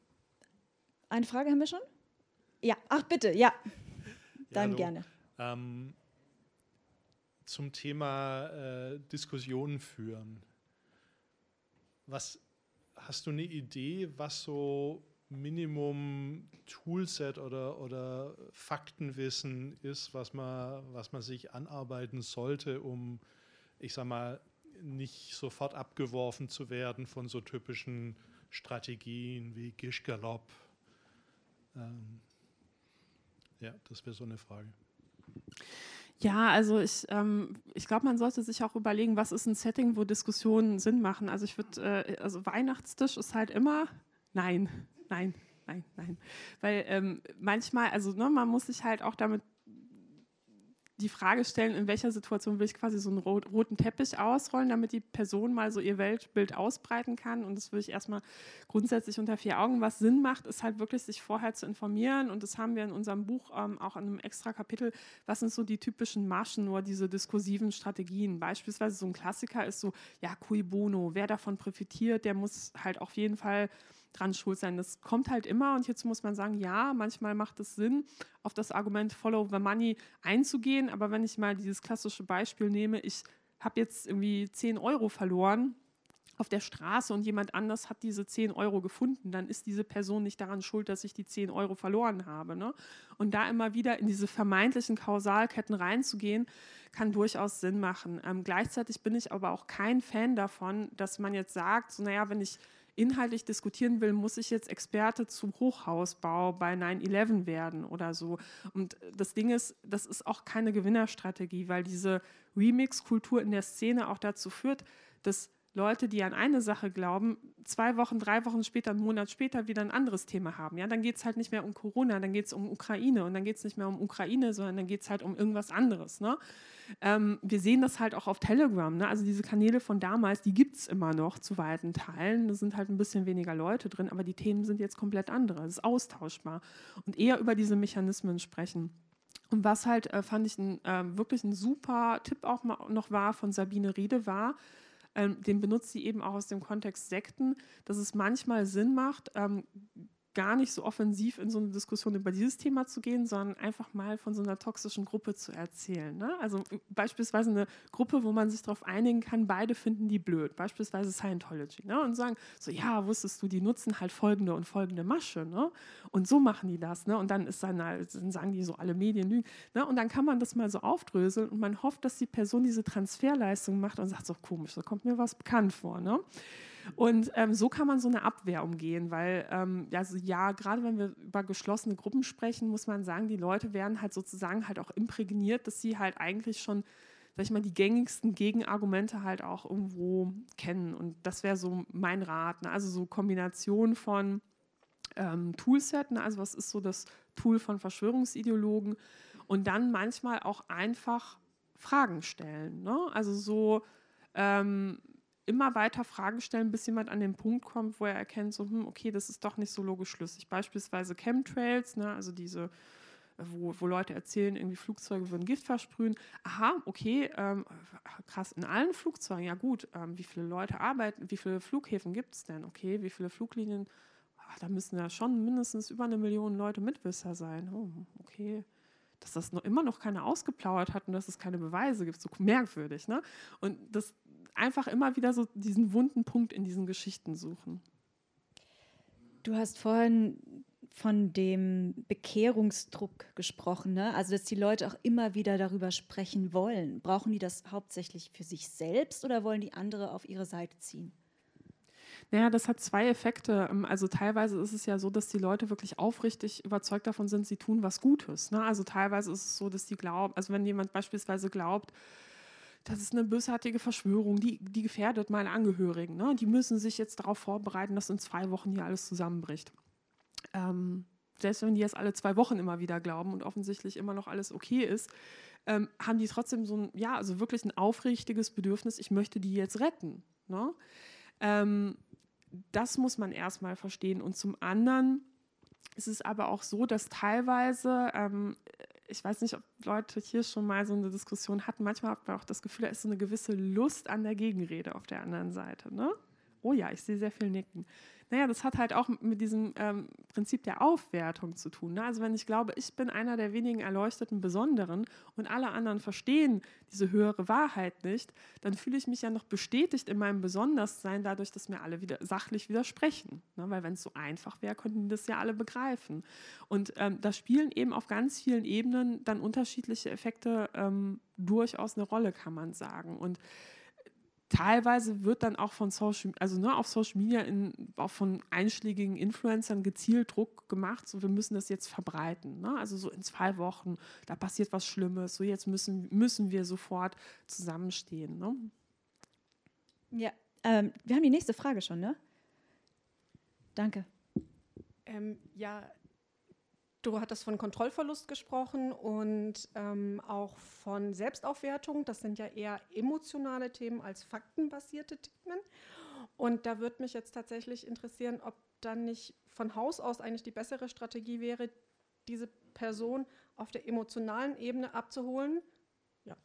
Eine Frage haben wir schon? Ja, ach bitte, ja. Dann ja, gerne. Ähm, zum Thema äh, Diskussionen führen. Was, hast du eine Idee, was so Minimum Toolset oder, oder Faktenwissen ist, was man, was man sich anarbeiten sollte, um, ich sag mal, nicht sofort abgeworfen zu werden von so typischen Strategien wie Gischgalopp? Ähm, Ja, das wäre so eine Frage. Ja, also ich, ähm, ich glaube, man sollte sich auch überlegen, was ist ein Setting, wo Diskussionen Sinn machen. Also ich würde, äh, also Weihnachtstisch ist halt immer, nein, nein, nein, nein. Weil ähm, manchmal, also ne, man muss sich halt auch damit die Frage stellen, in welcher Situation will ich quasi so einen rot, roten Teppich ausrollen, damit die Person mal so ihr Weltbild ausbreiten kann. Und das würde ich erstmal grundsätzlich unter vier Augen. Was Sinn macht, ist halt wirklich, sich vorher zu informieren. Und das haben wir in unserem Buch ähm, auch in einem extra Kapitel. Was sind so die typischen Maschen oder diese diskursiven Strategien? Beispielsweise so ein Klassiker ist so, ja, cui bono. Wer davon profitiert, der muss halt auf jeden Fall dran schuld sein. Das kommt halt immer und jetzt muss man sagen, ja, manchmal macht es Sinn, auf das Argument Follow the Money einzugehen, aber wenn ich mal dieses klassische Beispiel nehme, ich habe jetzt irgendwie zehn Euro verloren auf der Straße und jemand anders hat diese zehn Euro gefunden, dann ist diese Person nicht daran schuld, dass ich die zehn Euro verloren habe. Ne? Und da immer wieder in diese vermeintlichen Kausalketten reinzugehen, kann durchaus Sinn machen. Ähm, gleichzeitig bin ich aber auch kein Fan davon, dass man jetzt sagt, so, naja, wenn ich inhaltlich diskutieren will, muss ich jetzt Experte zum Hochhausbau bei nine eleven werden oder so. Und das Ding ist, das ist auch keine Gewinnerstrategie, weil diese Remix-Kultur in der Szene auch dazu führt, dass Leute, die an eine Sache glauben, zwei Wochen, drei Wochen später, einen Monat später wieder ein anderes Thema haben. Ja, dann geht es halt nicht mehr um Corona, dann geht es um Ukraine und dann geht es nicht mehr um Ukraine, sondern dann geht es halt um irgendwas anderes. Ne? Ähm, wir sehen das halt auch auf Telegram. Ne? Also diese Kanäle von damals, die gibt es immer noch zu weiten Teilen. Da sind halt ein bisschen weniger Leute drin, aber die Themen sind jetzt komplett andere. Es ist austauschbar und eher über diese Mechanismen sprechen. Und was halt, äh, fand ich ein, äh, wirklich ein super Tipp auch mal noch war von Sabine Riede war, ähm, den benutzt sie eben auch aus dem Kontext Sekten, dass es manchmal Sinn macht, ähm, gar nicht so offensiv in so eine Diskussion über dieses Thema zu gehen, sondern einfach mal von so einer toxischen Gruppe zu erzählen. Ne? Also beispielsweise eine Gruppe, wo man sich darauf einigen kann, beide finden die blöd, beispielsweise Scientology. Ne? Und sagen so, ja, wusstest du, die nutzen halt folgende und folgende Masche. Ne? Und so machen die das. Ne? Und dann, ist dann, dann sagen die so, alle Medien lügen. Ne? Und dann kann man das mal so aufdröseln und man hofft, dass die Person diese Transferleistung macht und sagt so, komisch, da kommt mir was bekannt vor. Ne? Und ähm, so kann man so eine Abwehr umgehen, weil ähm, also ja, gerade wenn wir über geschlossene Gruppen sprechen, muss man sagen, die Leute werden halt sozusagen halt auch imprägniert, dass sie halt eigentlich schon sag ich mal, die gängigsten Gegenargumente halt auch irgendwo kennen. Und das wäre so mein Rat. Ne? Also so Kombination von ähm, Toolset, ne? Also was ist so das Tool von Verschwörungsideologen und dann manchmal auch einfach Fragen stellen. Ne? Also so ähm, immer weiter Fragen stellen, bis jemand an den Punkt kommt, wo er erkennt, so, hm, okay, das ist doch nicht so logisch schlüssig. Beispielsweise Chemtrails, ne, also diese, wo, wo Leute erzählen, irgendwie Flugzeuge würden Gift versprühen. Aha, okay, ähm, krass, in allen Flugzeugen, ja gut, ähm, wie viele Leute arbeiten, wie viele Flughäfen gibt es denn? Okay, wie viele Fluglinien? Ach, da müssen ja schon mindestens über eine Million Leute Mitwisser sein. Oh, okay. Dass das noch immer noch keiner ausgeplaudert hat und dass es keine Beweise gibt, so merkwürdig. Ne? Und das einfach immer wieder so diesen wunden Punkt in diesen Geschichten suchen. Du hast vorhin von dem Bekehrungsdruck gesprochen, ne? Also dass die Leute auch immer wieder darüber sprechen wollen. Brauchen die das hauptsächlich für sich selbst oder wollen die andere auf ihre Seite ziehen? Naja, das hat zwei Effekte. Also teilweise ist es ja so, dass die Leute wirklich aufrichtig überzeugt davon sind, sie tun was Gutes. Ne? Also teilweise ist es so, dass die glauben, also wenn jemand beispielsweise glaubt, das ist eine bösartige Verschwörung, die, die gefährdet meine Angehörigen. Ne? Die müssen sich jetzt darauf vorbereiten, dass in zwei Wochen hier alles zusammenbricht. Ähm, selbst wenn die das alle zwei Wochen immer wieder glauben und offensichtlich immer noch alles okay ist, ähm, haben die trotzdem so ein, ja, also wirklich ein aufrichtiges Bedürfnis, ich möchte die jetzt retten. Ne? Ähm, das muss man erstmal verstehen. Und zum anderen ist es aber auch so, dass teilweise, ähm, ich weiß nicht, ob Leute hier schon mal so eine Diskussion hatten, manchmal hat man auch das Gefühl, da ist so eine gewisse Lust an der Gegenrede auf der anderen Seite. Ne? Oh ja, ich sehe sehr viel Nicken. Naja, das hat halt auch mit diesem ähm, Prinzip der Aufwertung zu tun. Ne? Also wenn ich glaube, ich bin einer der wenigen erleuchteten Besonderen und alle anderen verstehen diese höhere Wahrheit nicht, dann fühle ich mich ja noch bestätigt in meinem Besonderssein dadurch, dass mir alle wieder sachlich widersprechen. Ne? Weil wenn es so einfach wäre, könnten das ja alle begreifen. Und ähm, da spielen eben auf ganz vielen Ebenen dann unterschiedliche Effekte ähm, durchaus eine Rolle, kann man sagen. Und teilweise wird dann auch von Social, also ne, auf Social Media in, auch von einschlägigen Influencern gezielt Druck gemacht, so wir müssen das jetzt verbreiten. Ne? Also so in zwei Wochen, da passiert was Schlimmes, so jetzt müssen, müssen wir sofort zusammenstehen. Ne? Ja, ähm, wir haben die nächste Frage schon, ne? Danke. Ähm, ja, du hattest von Kontrollverlust gesprochen und ähm, auch von Selbstaufwertung. Das sind ja eher emotionale Themen als faktenbasierte Themen. Und da würde mich jetzt tatsächlich interessieren, ob dann nicht von Haus aus eigentlich die bessere Strategie wäre, diese Person auf der emotionalen Ebene abzuholen. Ja.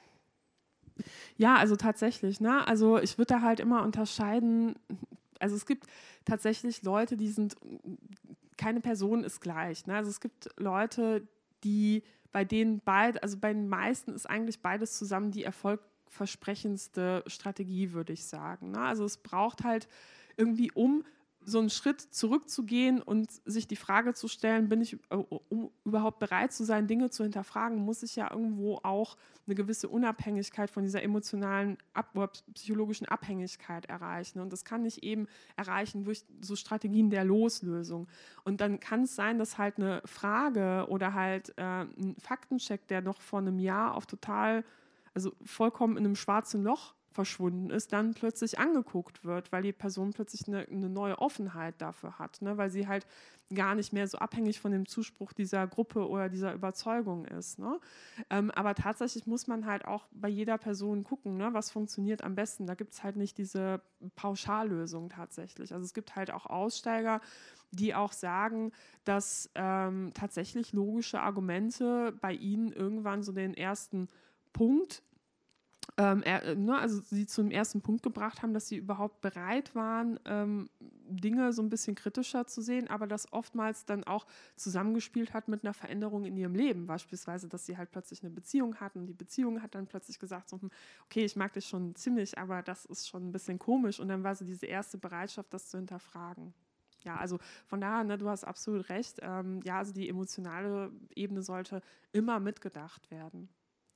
Ja, also tatsächlich. Ne? Also ich würde da halt immer unterscheiden. Also es gibt tatsächlich Leute, die sind, keine Person ist gleich. Ne? Also es gibt Leute, die bei denen beide, also bei den meisten ist eigentlich beides zusammen die erfolgversprechendste Strategie, würde ich sagen. Ne? Also es braucht halt irgendwie, um so einen Schritt zurückzugehen und sich die Frage zu stellen, bin ich, um überhaupt bereit zu sein, Dinge zu hinterfragen, muss ich ja irgendwo auch eine gewisse Unabhängigkeit von dieser emotionalen, ab, oder psychologischen Abhängigkeit erreichen. Und das kann ich eben erreichen durch so Strategien der Loslösung. Und dann kann es sein, dass halt eine Frage oder halt äh, ein Faktencheck, der noch vor einem Jahr auf total, also vollkommen in einem schwarzen Loch verschwunden ist, dann plötzlich angeguckt wird, weil die Person plötzlich eine, eine neue Offenheit dafür hat, ne? Weil sie halt gar nicht mehr so abhängig von dem Zuspruch dieser Gruppe oder dieser Überzeugung ist. Ne? Ähm, aber tatsächlich muss man halt auch bei jeder Person gucken, ne? Was funktioniert am besten. Da gibt es halt nicht diese Pauschallösung tatsächlich. Also es gibt halt auch Aussteiger, die auch sagen, dass ähm, tatsächlich logische Argumente bei ihnen irgendwann so den ersten Punkt Ähm, er, ne, also sie zum ersten Punkt gebracht haben, dass sie überhaupt bereit waren, ähm, Dinge so ein bisschen kritischer zu sehen, aber das oftmals dann auch zusammengespielt hat mit einer Veränderung in ihrem Leben. Beispielsweise, dass sie halt plötzlich eine Beziehung hatten und die Beziehung hat dann plötzlich gesagt, so, okay, ich mag dich schon ziemlich, aber das ist schon ein bisschen komisch. Und dann war so diese erste Bereitschaft, das zu hinterfragen. Ja, also von daher, ne, du hast absolut recht. Ähm, ja, also die emotionale Ebene sollte immer mitgedacht werden.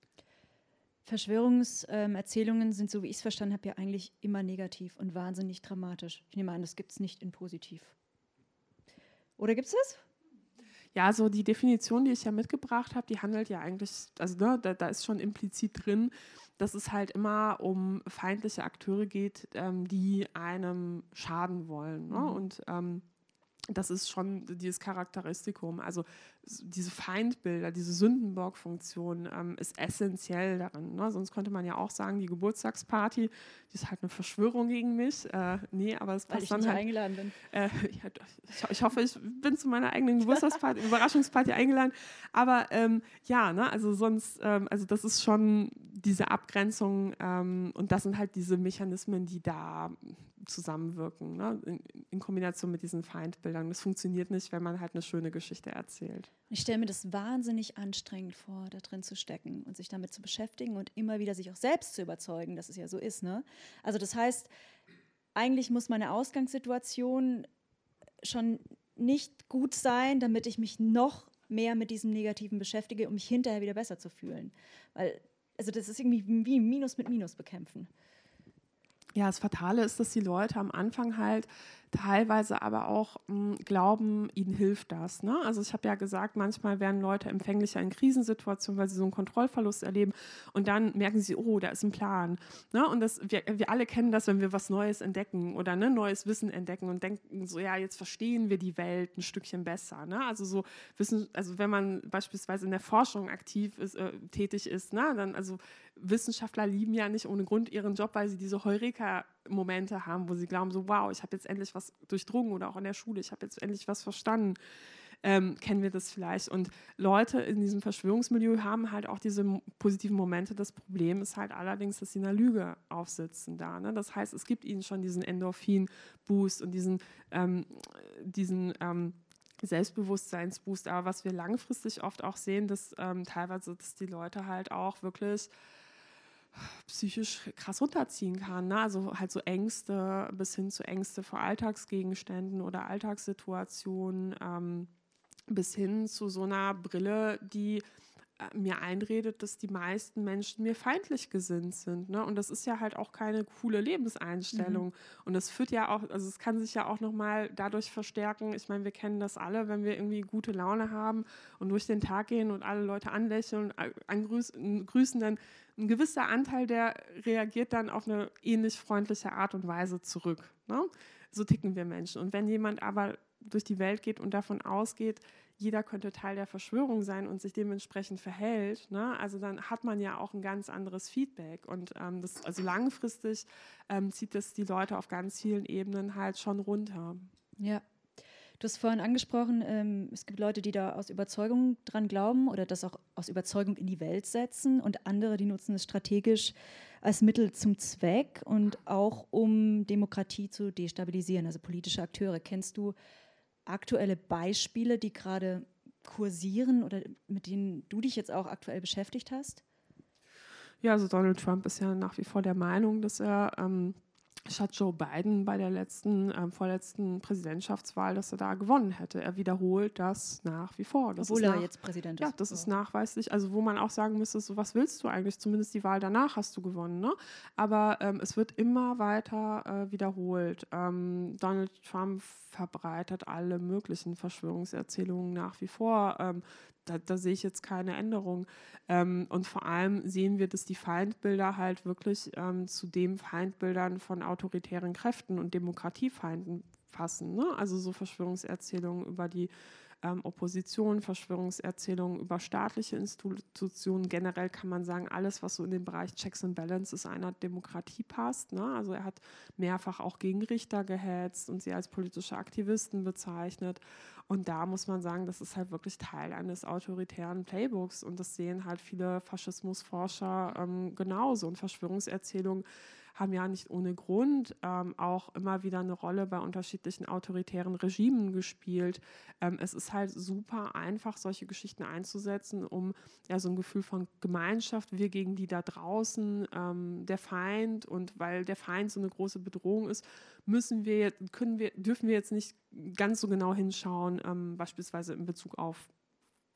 Verschwörungserzählungen sind, so wie ich es verstanden habe, ja eigentlich immer negativ und wahnsinnig dramatisch. Ich nehme an, das gibt es nicht in positiv. Oder gibt es das? Ja, so die Definition, die ich ja mitgebracht habe, die handelt ja eigentlich, also ne, da, da ist schon implizit drin, dass es halt immer um feindliche Akteure geht, ähm, die einem schaden wollen. Ne? Mhm. Und ähm, das ist schon dieses Charakteristikum. Also diese Feindbilder, diese Sündenbock-Funktion ähm, ist essentiell darin. Ne? Sonst könnte man ja auch sagen, die Geburtstagsparty, die ist halt eine Verschwörung gegen mich. Äh, nee, aber es Weil passt ich dann nicht halt. eingeladen bin. Äh, ja, ich, ich hoffe, ich bin zu meiner eigenen Geburtstagsparty, Überraschungsparty eingeladen. Aber ähm, ja, ne, also sonst, ähm, also das ist schon diese Abgrenzung ähm, und das sind halt diese Mechanismen, die da zusammenwirken, ne, in, in Kombination mit diesen Feindbildern. Das funktioniert nicht, wenn man halt eine schöne Geschichte erzählt. Ich stelle mir das wahnsinnig anstrengend vor, da drin zu stecken und sich damit zu beschäftigen und immer wieder sich auch selbst zu überzeugen, dass es ja so ist. Ne? Also das heißt, eigentlich muss meine Ausgangssituation schon nicht gut sein, damit ich mich noch mehr mit diesem Negativen beschäftige, um mich hinterher wieder besser zu fühlen. Weil, also das ist irgendwie wie Minus mit Minus bekämpfen. Ja, das Fatale ist, dass die Leute am Anfang halt teilweise aber auch mh, glauben, ihnen hilft das. Ne? Also ich habe ja gesagt, manchmal werden Leute empfänglicher in Krisensituationen, weil sie so einen Kontrollverlust erleben und dann merken sie, oh, da ist ein Plan. Ne? Und das, wir, wir alle kennen das, wenn wir was Neues entdecken oder ne, neues Wissen entdecken und denken so, ja, jetzt verstehen wir die Welt ein Stückchen besser. Ne? Also so Wissen, also wenn man beispielsweise in der Forschung aktiv ist, äh, tätig ist, ne? Dann also Wissenschaftler lieben ja nicht ohne Grund ihren Job, weil sie diese Heureka-Momente haben, wo sie glauben, so wow, ich habe jetzt endlich was durchdrungen oder auch in der Schule, ich habe jetzt endlich was verstanden. Ähm, kennen wir das vielleicht. Und Leute in diesem Verschwörungsmilieu haben halt auch diese positiven Momente. Das Problem ist halt allerdings, dass sie einer Lüge aufsitzen da. Ne? Das heißt, es gibt ihnen schon diesen Endorphin-Boost und diesen, ähm, diesen ähm, Selbstbewusstseinsboost. Aber was wir langfristig oft auch sehen, dass ähm, teilweise, dass die Leute halt auch wirklich psychisch krass runterziehen kann. Ne? Also halt so Ängste bis hin zu Ängste vor Alltagsgegenständen oder Alltagssituationen ähm, bis hin zu so einer Brille, die äh, mir einredet, dass die meisten Menschen mir feindlich gesinnt sind. Ne? Und das ist ja halt auch keine coole Lebenseinstellung. Mhm. Und das führt ja auch, also es kann sich ja auch nochmal dadurch verstärken, ich meine, wir kennen das alle, wenn wir irgendwie gute Laune haben und durch den Tag gehen und alle Leute anlächeln und angrüßen, grüßen, dann ein gewisser Anteil, der reagiert dann auf eine ähnlich freundliche Art und Weise zurück. Ne? So ticken wir Menschen. Und wenn jemand aber durch die Welt geht und davon ausgeht, jeder könnte Teil der Verschwörung sein und sich dementsprechend verhält, ne? Also dann hat man ja auch ein ganz anderes Feedback. Und ähm, das, also langfristig ähm, zieht das die Leute auf ganz vielen Ebenen halt schon runter. Ja. Du hast vorhin angesprochen, ähm, es gibt Leute, die da aus Überzeugung dran glauben oder das auch aus Überzeugung in die Welt setzen und andere, die nutzen es strategisch als Mittel zum Zweck und auch um Demokratie zu destabilisieren, also politische Akteure. Kennst du aktuelle Beispiele, die gerade kursieren oder mit denen du dich jetzt auch aktuell beschäftigt hast? Ja, also Donald Trump ist ja nach wie vor der Meinung, dass er ähm, statt Joe Biden bei der letzten, ähm, vorletzten Präsidentschaftswahl, dass er da gewonnen hätte. Er wiederholt das nach wie vor. Das Obwohl ist er nach, jetzt Präsident ist. Ja, das ist nachweislich. Also wo man auch sagen müsste, so was willst du eigentlich? Zumindest die Wahl danach hast du gewonnen. Ne? Aber ähm, es wird immer weiter äh, wiederholt. Ähm, Donald Trump verbreitet alle möglichen Verschwörungserzählungen nach wie vor. Ähm, Da, da sehe ich jetzt keine Änderung. Ähm, und vor allem sehen wir, dass die Feindbilder halt wirklich ähm, zu den Feindbildern von autoritären Kräften und Demokratiefeinden passen. Ne? Also so Verschwörungserzählungen über die ähm, Opposition, Verschwörungserzählungen über staatliche Institutionen. Generell kann man sagen, alles, was so in den Bereich Checks and Balances einer Demokratie passt. Ne? Also er hat mehrfach auch gegen Richter gehetzt und sie als politische Aktivisten bezeichnet. Und da muss man sagen, das ist halt wirklich Teil eines autoritären Playbooks und das sehen halt viele Faschismusforscher ähm, genauso. Und Verschwörungserzählungen haben ja nicht ohne Grund ähm, auch immer wieder eine Rolle bei unterschiedlichen autoritären Regimen gespielt. Ähm, es ist halt super einfach, solche Geschichten einzusetzen, um ja so ein Gefühl von Gemeinschaft, wir gegen die da draußen, ähm, der Feind, und weil der Feind so eine große Bedrohung ist, müssen wir, können wir, dürfen wir jetzt nicht ganz so genau hinschauen, ähm, beispielsweise in Bezug auf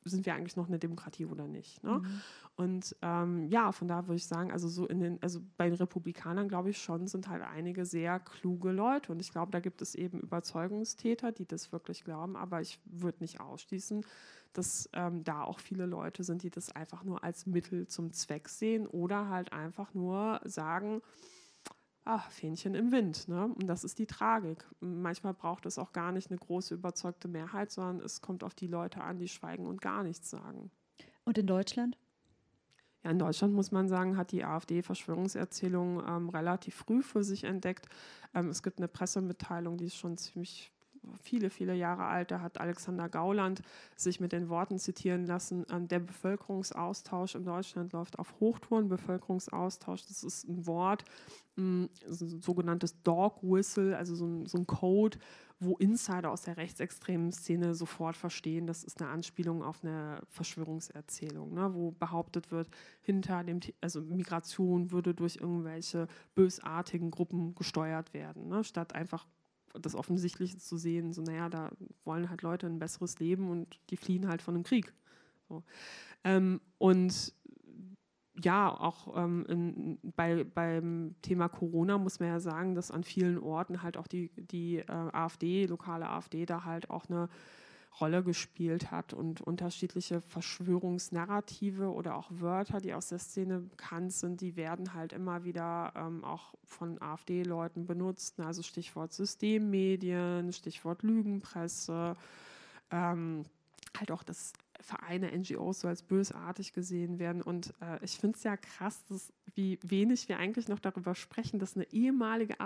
sind wir eigentlich noch eine Demokratie oder nicht? Ne? Mhm. Und ähm, ja, von da würde ich sagen, also so in den, also bei den Republikanern glaube ich schon, sind halt einige sehr kluge Leute. Und ich glaube, da gibt es eben Überzeugungstäter, die das wirklich glauben. Aber ich würde nicht ausschließen, dass ähm, da auch viele Leute sind, die das einfach nur als Mittel zum Zweck sehen oder halt einfach nur sagen, ach, Fähnchen im Wind. Ne? Und das ist die Tragik. Manchmal braucht es auch gar nicht eine große überzeugte Mehrheit, sondern es kommt auf die Leute an, die schweigen und gar nichts sagen. Und in Deutschland? Ja, in Deutschland muss man sagen, hat die AfD Verschwörungserzählung ähm, relativ früh für sich entdeckt. Ähm, es gibt eine Pressemitteilung, die ist schon ziemlich viele, viele Jahre alt. Da hat Alexander Gauland sich mit den Worten zitieren lassen, ähm, der Bevölkerungsaustausch in Deutschland läuft auf Hochtouren. Bevölkerungsaustausch, das ist ein Wort, mh, so ein sogenanntes Dog Whistle, also so ein, so ein Code, wo Insider aus der rechtsextremen Szene sofort verstehen, das ist eine Anspielung auf eine Verschwörungserzählung, ne, wo behauptet wird, hinter dem, also Migration würde durch irgendwelche bösartigen Gruppen gesteuert werden, ne, statt einfach das Offensichtliche zu sehen, so naja, da wollen halt Leute ein besseres Leben und die fliehen halt von einem Krieg. So. Ähm, und ja, auch ähm, in, bei, beim Thema Corona muss man ja sagen, dass an vielen Orten halt auch die, die äh, AfD, lokale AfD, da halt auch eine Rolle gespielt hat und unterschiedliche Verschwörungsnarrative oder auch Wörter, die aus der Szene bekannt sind, die werden halt immer wieder ähm, auch von AfD-Leuten benutzt. Also Stichwort Systemmedien, Stichwort Lügenpresse, ähm, halt auch das Vereine, N G Os so als bösartig gesehen werden. Und äh, ich finde es ja krass, dass, wie wenig wir eigentlich noch darüber sprechen, dass eine ehemalige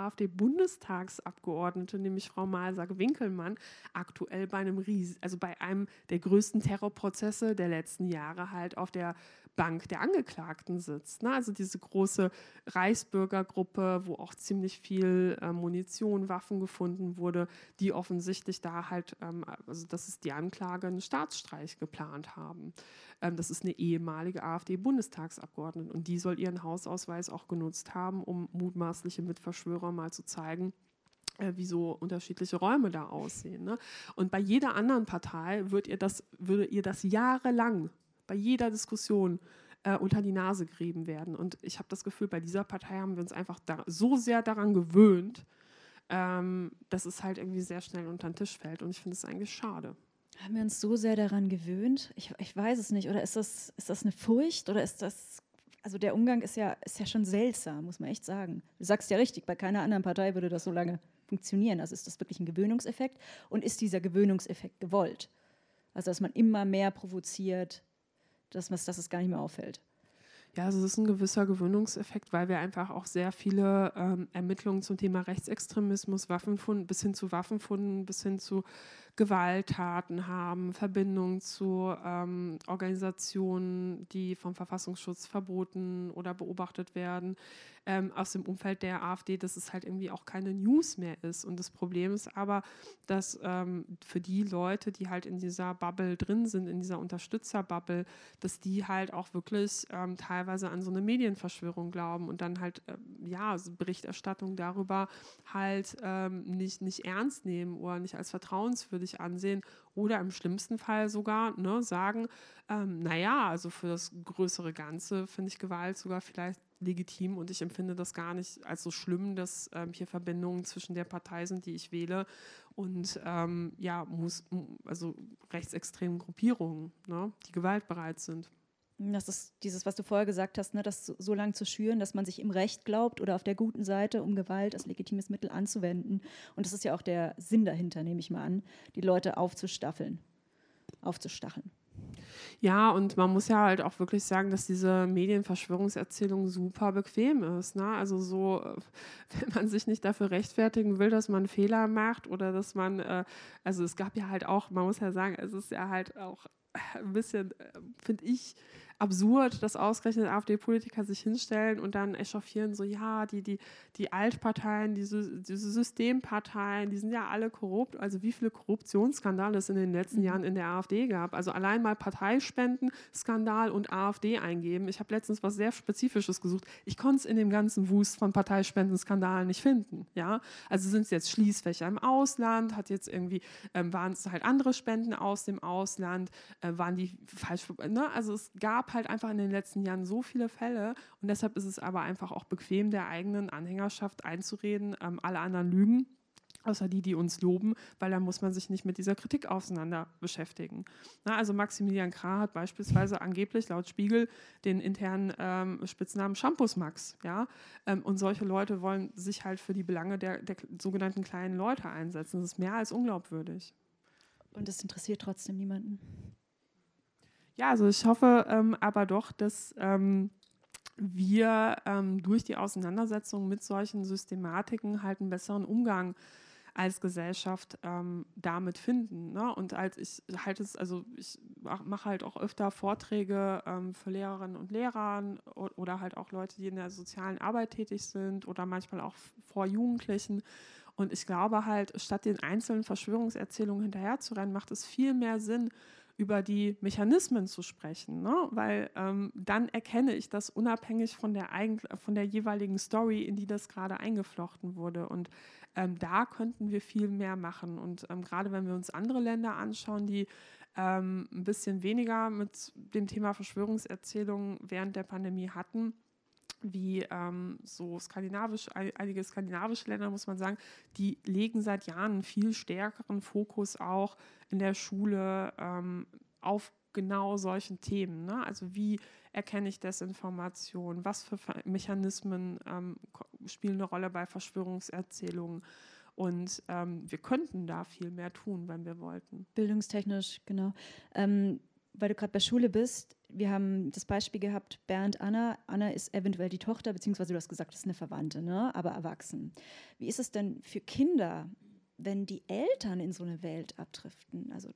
AfD-Bundestagsabgeordnete, nämlich Frau Malsag-Winkelmann, aktuell bei einem Ries- also bei einem der größten Terrorprozesse der letzten Jahre halt auf der Bank der Angeklagten sitzt. Ne? Also diese große Reichsbürgergruppe, wo auch ziemlich viel äh, Munition, Waffen gefunden wurde, die offensichtlich da halt, ähm, also das ist die Anklage, einen Staatsstreich geplant haben. Ähm, das ist eine ehemalige AfD-Bundestagsabgeordnete und die soll ihren Hausausweis auch genutzt haben, um mutmaßliche Mitverschwörer mal zu zeigen, äh, wie so unterschiedliche Räume da aussehen. Ne? Und bei jeder anderen Partei wird ihr das, würde ihr das jahrelang bei jeder Diskussion äh, unter die Nase gerieben werden. Und ich habe das Gefühl, bei dieser Partei haben wir uns einfach da, so sehr daran gewöhnt, ähm, dass es halt irgendwie sehr schnell unter den Tisch fällt. Und ich finde es eigentlich schade. Haben wir uns so sehr daran gewöhnt? Ich, ich weiß es nicht. Oder ist das, ist das eine Furcht? Oder ist das, also der Umgang ist ja, ist ja schon seltsam, muss man echt sagen. Du sagst ja richtig, bei keiner anderen Partei würde das so lange funktionieren. Also ist das wirklich ein Gewöhnungseffekt? Und ist dieser Gewöhnungseffekt gewollt? Also dass man immer mehr provoziert, dass, dass es gar nicht mehr auffällt. Ja, also es ist ein gewisser Gewöhnungseffekt, weil wir einfach auch sehr viele ähm, Ermittlungen zum Thema Rechtsextremismus, Waffenfund, bis hin zu Waffenfunden, bis hin zu Gewalttaten haben, Verbindungen zu ähm, Organisationen, die vom Verfassungsschutz verboten oder beobachtet werden, ähm, aus dem Umfeld der AfD, dass es halt irgendwie auch keine News mehr ist. Und das Problem ist aber, dass ähm, für die Leute, die halt in dieser Bubble drin sind, in dieser Unterstützerbubble, dass die halt auch wirklich ähm, teilweise an so eine Medienverschwörung glauben und dann halt, ähm, ja, so Berichterstattung darüber halt ähm, nicht, nicht ernst nehmen oder nicht als vertrauenswürdig ansehen oder im schlimmsten Fall sogar ne, sagen, ähm, naja, also für das größere Ganze finde ich Gewalt sogar vielleicht legitim und ich empfinde das gar nicht als so schlimm, dass ähm, hier Verbindungen zwischen der Partei sind, die ich wähle und ähm, ja, muss, also rechtsextremen Gruppierungen, ne, die gewaltbereit sind. Das ist dieses, was du vorher gesagt hast, ne, das so, so lange zu schüren, dass man sich im Recht glaubt oder auf der guten Seite, um Gewalt als legitimes Mittel anzuwenden. Und das ist ja auch der Sinn dahinter, nehme ich mal an, die Leute aufzustaffeln, aufzustacheln. Ja, und man muss ja halt auch wirklich sagen, dass diese Medienverschwörungserzählung super bequem ist. Ne? Also so, wenn man sich nicht dafür rechtfertigen will, dass man Fehler macht oder dass man, äh, also es gab ja halt auch, man muss ja sagen, es ist ja halt auch ein bisschen, finde ich, absurd, dass ausgerechnet AfD-Politiker sich hinstellen und dann echauffieren, so ja, die, die, die Altparteien, diese, diese Systemparteien, die sind ja alle korrupt. Also wie viele Korruptionsskandale es in den letzten Jahren in der AfD gab. Also allein mal Parteispenden-Skandal und AfD eingeben. Ich habe letztens was sehr Spezifisches gesucht. Ich konnte es in dem ganzen Wust von Parteispenden-Skandalen nicht finden. Ja? Also sind es jetzt Schließfächer im Ausland, hat jetzt irgendwie, ähm, waren es halt andere Spenden aus dem Ausland, Äh, waren die falsch, ne? Also es gab halt einfach in den letzten Jahren so viele Fälle und deshalb ist es aber einfach auch bequem, der eigenen Anhängerschaft einzureden, ähm, alle anderen lügen, außer die, die uns loben, weil dann muss man sich nicht mit dieser Kritik auseinander beschäftigen. Na, also Maximilian Krah hat beispielsweise angeblich laut Spiegel den internen ähm, Spitznamen Shampoos Max. Ja? Ähm, und solche Leute wollen sich halt für die Belange der, der sogenannten kleinen Leute einsetzen. Das ist mehr als unglaubwürdig. Und das interessiert trotzdem niemanden. Ja, also ich hoffe ähm, aber doch, dass ähm, wir ähm, durch die Auseinandersetzung mit solchen Systematiken halt einen besseren Umgang als Gesellschaft ähm, damit finden. Ne? Und als ich halt es, also ich mache halt auch öfter Vorträge ähm, für Lehrerinnen und Lehrer oder halt auch Leute, die in der sozialen Arbeit tätig sind oder manchmal auch vor Jugendlichen. Und ich glaube halt, statt den einzelnen Verschwörungserzählungen hinterherzurennen, macht es viel mehr Sinn, über die Mechanismen zu sprechen, ne? Weil ähm, dann erkenne ich das unabhängig von der, eigen, von der jeweiligen Story, in die das gerade eingeflochten wurde. Und ähm, da könnten wir viel mehr machen. Und ähm, gerade wenn wir uns andere Länder anschauen, die ähm, ein bisschen weniger mit dem Thema Verschwörungserzählungen während der Pandemie hatten, wie ähm, so skandinavisch, einige skandinavische Länder, muss man sagen, die legen seit Jahren einen viel stärkeren Fokus auch in der Schule ähm, auf genau solchen Themen. Ne? Also wie erkenne ich Desinformation? Was für Mechanismen ähm, spielen eine Rolle bei Verschwörungserzählungen? Und ähm, wir könnten da viel mehr tun, wenn wir wollten. Bildungstechnisch, genau. Ähm, weil du gerade bei Schule bist, wir haben das Beispiel gehabt, Bernd, Anna. Anna ist eventuell die Tochter, beziehungsweise du hast gesagt, das ist eine Verwandte, ne? Aber erwachsen. Wie ist es denn für Kinder, wenn die Eltern in so eine Welt abdriften? Also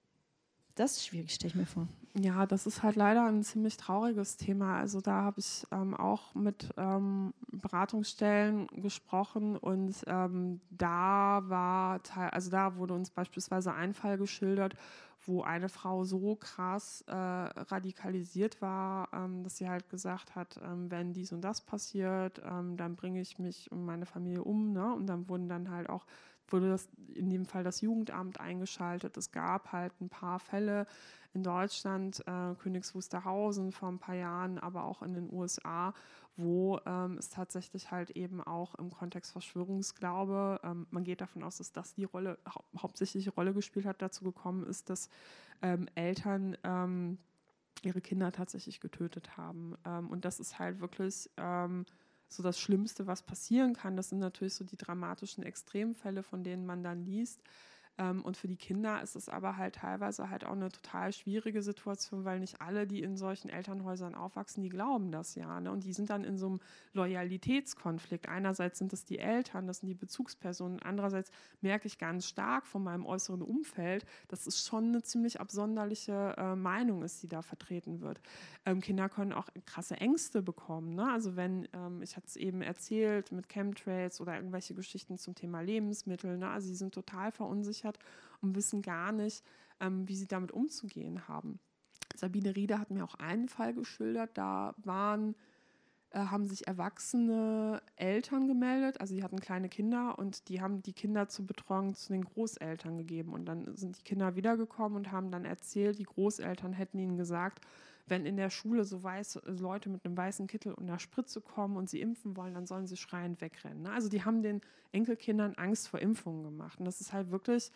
das ist schwierig, stelle ich mir vor. Ja, das ist halt leider ein ziemlich trauriges Thema. Also da habe ich ähm, auch mit ähm, Beratungsstellen gesprochen und ähm, da war, also da wurde uns beispielsweise ein Fall geschildert, wo eine Frau so krass äh, radikalisiert war, ähm, dass sie halt gesagt hat, ähm, wenn dies und das passiert, ähm, dann bringe ich mich und meine Familie um. Ne? Und dann wurden dann halt auch, wurde das in dem Fall das Jugendamt eingeschaltet. Es gab halt ein paar Fälle in Deutschland, äh, Königs Wusterhausen vor ein paar Jahren, aber auch in den U S A, wo ähm, es tatsächlich halt eben auch im Kontext Verschwörungsglaube, ähm, man geht davon aus, dass das die Rolle, hau hauptsächliche Rolle gespielt hat, dazu gekommen ist, dass ähm, Eltern ähm, ihre Kinder tatsächlich getötet haben. Ähm, und das ist halt wirklich ähm, so das Schlimmste, was passieren kann. Das sind natürlich so die dramatischen Extremfälle, von denen man dann liest. Ähm, und für die Kinder ist es aber halt teilweise halt auch eine total schwierige Situation, weil nicht alle, die in solchen Elternhäusern aufwachsen, die glauben das ja. Ne? Und die sind dann in so einem Loyalitätskonflikt. Einerseits sind das die Eltern, das sind die Bezugspersonen. Andererseits merke ich ganz stark von meinem äußeren Umfeld, dass es schon eine ziemlich absonderliche äh, Meinung ist, die da vertreten wird. Ähm, Kinder können auch krasse Ängste bekommen. Ne? Also wenn, ähm, ich hatte es eben erzählt, mit Chemtrails oder irgendwelche Geschichten zum Thema Lebensmittel, ne? Also sie sind total verunsichert und wissen gar nicht, ähm, wie sie damit umzugehen haben. Sabine Rieder hat mir auch einen Fall geschildert, da waren, äh, haben sich erwachsene Eltern gemeldet, also die hatten kleine Kinder und die haben die Kinder zur Betreuung zu den Großeltern gegeben und dann sind die Kinder wiedergekommen und haben dann erzählt, die Großeltern hätten ihnen gesagt, wenn in der Schule so weiße Leute mit einem weißen Kittel und einer Spritze kommen und sie impfen wollen, dann sollen sie schreiend wegrennen. Ne? Also die haben den Enkelkindern Angst vor Impfungen gemacht. Und das ist halt wirklich,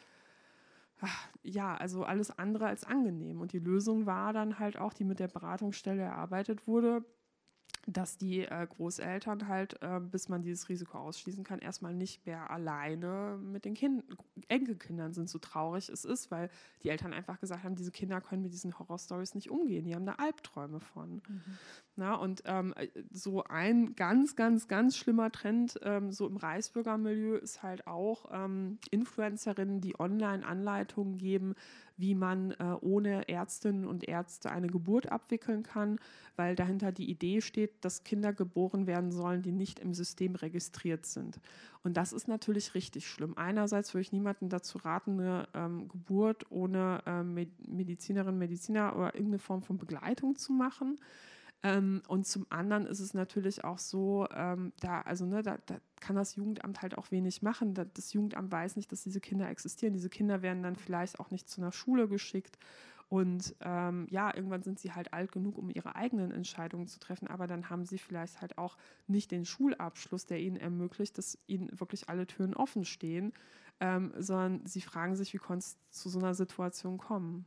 ach, ja, also alles andere als angenehm. Und die Lösung war dann halt auch, die mit der Beratungsstelle erarbeitet wurde, dass die äh, Großeltern halt, äh, bis man dieses Risiko ausschließen kann, erstmal nicht mehr alleine mit den kind Enkelkindern sind, so traurig es ist, weil die Eltern einfach gesagt haben, diese Kinder können mit diesen Horrorstories nicht umgehen, die haben da Albträume von. Mhm. Na, und ähm, so ein ganz, ganz, ganz schlimmer Trend ähm, so im Reichsbürgermilieu ist halt auch ähm, Influencerinnen, die Online-Anleitungen geben, wie man äh, ohne Ärztinnen und Ärzte eine Geburt abwickeln kann, weil dahinter die Idee steht, dass Kinder geboren werden sollen, die nicht im System registriert sind. Und das ist natürlich richtig schlimm. Einerseits würde ich niemanden dazu raten, eine ähm, Geburt ohne ähm, Medizinerin, Mediziner oder irgendeine Form von Begleitung zu machen. Ähm, und zum anderen ist es natürlich auch so, ähm, da, also, ne, da, da kann das Jugendamt halt auch wenig machen. Das Jugendamt weiß nicht, dass diese Kinder existieren. Diese Kinder werden dann vielleicht auch nicht zu einer Schule geschickt. Und ähm, ja, irgendwann sind sie halt alt genug, um ihre eigenen Entscheidungen zu treffen, aber dann haben sie vielleicht halt auch nicht den Schulabschluss, der ihnen ermöglicht, dass ihnen wirklich alle Türen offen stehen, ähm, sondern sie fragen sich, wie konnte es zu so einer Situation kommen?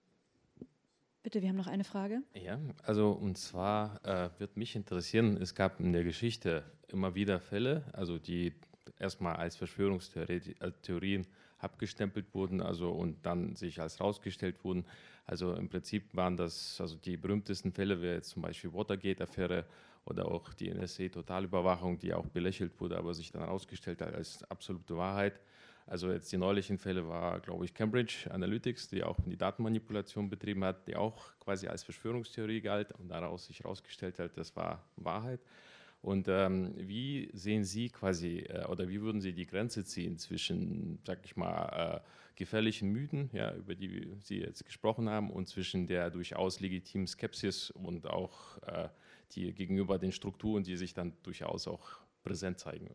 Bitte, wir haben noch eine Frage. Ja, also und zwar äh, wird mich interessieren, es gab in der Geschichte immer wieder Fälle, also die erstmal als Verschwörungstheorien abgestempelt wurden, also und dann sich als rausgestellt wurden. Also im Prinzip waren das, also die berühmtesten Fälle wäre jetzt zum Beispiel Watergate-Affäre oder auch die N S A-Totalüberwachung, die auch belächelt wurde, aber sich dann herausgestellt hat als absolute Wahrheit. Also jetzt die neulichen Fälle war, glaube ich, Cambridge Analytics, die auch die Datenmanipulation betrieben hat, die auch quasi als Verschwörungstheorie galt und daraus sich herausgestellt hat, das war Wahrheit. Und ähm, wie sehen Sie quasi äh, oder wie würden Sie die Grenze ziehen zwischen, sag ich mal, äh, gefährlichen Mythen, ja, über die Sie jetzt gesprochen haben, und zwischen der durchaus legitimen Skepsis und auch äh, die gegenüber den Strukturen, die sich dann durchaus auch präsent zeigen?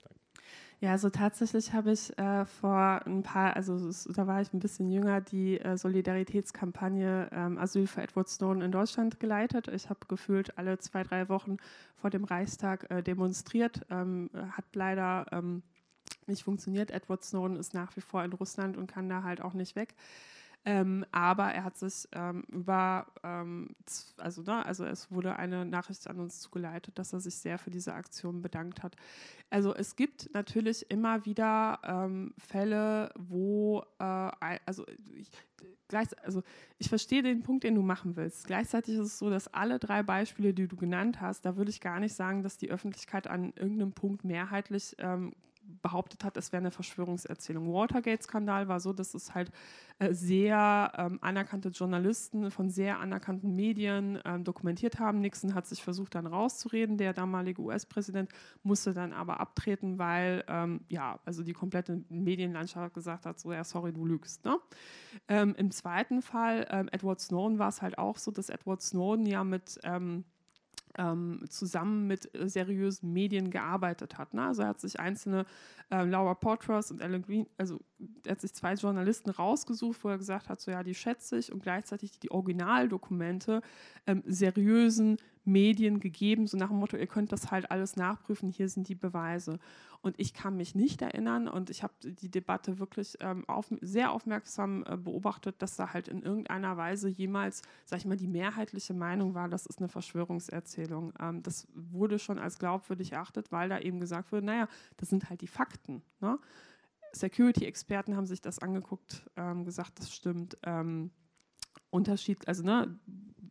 Ja, also tatsächlich habe ich äh, vor ein paar, also es, da war ich ein bisschen jünger, die äh, Solidaritätskampagne ähm, Asyl für Edward Snowden in Deutschland geleitet. Ich habe gefühlt alle zwei, drei Wochen vor dem Reichstag äh, demonstriert. Ähm, hat leider ähm, nicht funktioniert. Edward Snowden ist nach wie vor in Russland und kann da halt auch nicht weg. Ähm, aber er hat sich ähm, über, ähm, also, ne, also es wurde eine Nachricht an uns zugeleitet, dass er sich sehr für diese Aktion bedankt hat. Also es gibt natürlich immer wieder ähm, Fälle, wo, äh, also, ich, gleich, also ich verstehe den Punkt, den du machen willst. Gleichzeitig ist es so, dass alle drei Beispiele, die du genannt hast, da würde ich gar nicht sagen, dass die Öffentlichkeit an irgendeinem Punkt mehrheitlich ähm, behauptet hat, es wäre eine Verschwörungserzählung. Watergate-Skandal war so, dass es halt äh, sehr ähm, anerkannte Journalisten von sehr anerkannten Medien ähm, dokumentiert haben. Nixon hat sich versucht, dann rauszureden. Der damalige U S-Präsident musste dann aber abtreten, weil ähm, ja, also die komplette Medienlandschaft gesagt hat, so, ja, sorry, du lügst. Ne? Ähm, Im zweiten Fall, ähm, Edward Snowden, war es halt auch so, dass Edward Snowden ja mit ähm, Ähm, zusammen mit äh, seriösen Medien gearbeitet hat. Ne? Also er hat sich einzelne, äh, Laura Poitras und Alan Green, also er hat sich zwei Journalisten rausgesucht, wo er gesagt hat, so ja, die schätze ich, und gleichzeitig die, die Originaldokumente ähm, seriösen Medien gegeben, so nach dem Motto, ihr könnt das halt alles nachprüfen, hier sind die Beweise. Und ich kann mich nicht erinnern, und ich habe die Debatte wirklich ähm, auf, sehr aufmerksam äh, beobachtet, dass da halt in irgendeiner Weise jemals, sag ich mal, die mehrheitliche Meinung war, das ist eine Verschwörungserzählung. Ähm, das wurde schon als glaubwürdig erachtet, weil da eben gesagt wurde, naja, das sind halt die Fakten. Ne? Security-Experten haben sich das angeguckt, ähm, gesagt, das stimmt. Ähm, Unterschied, also ne,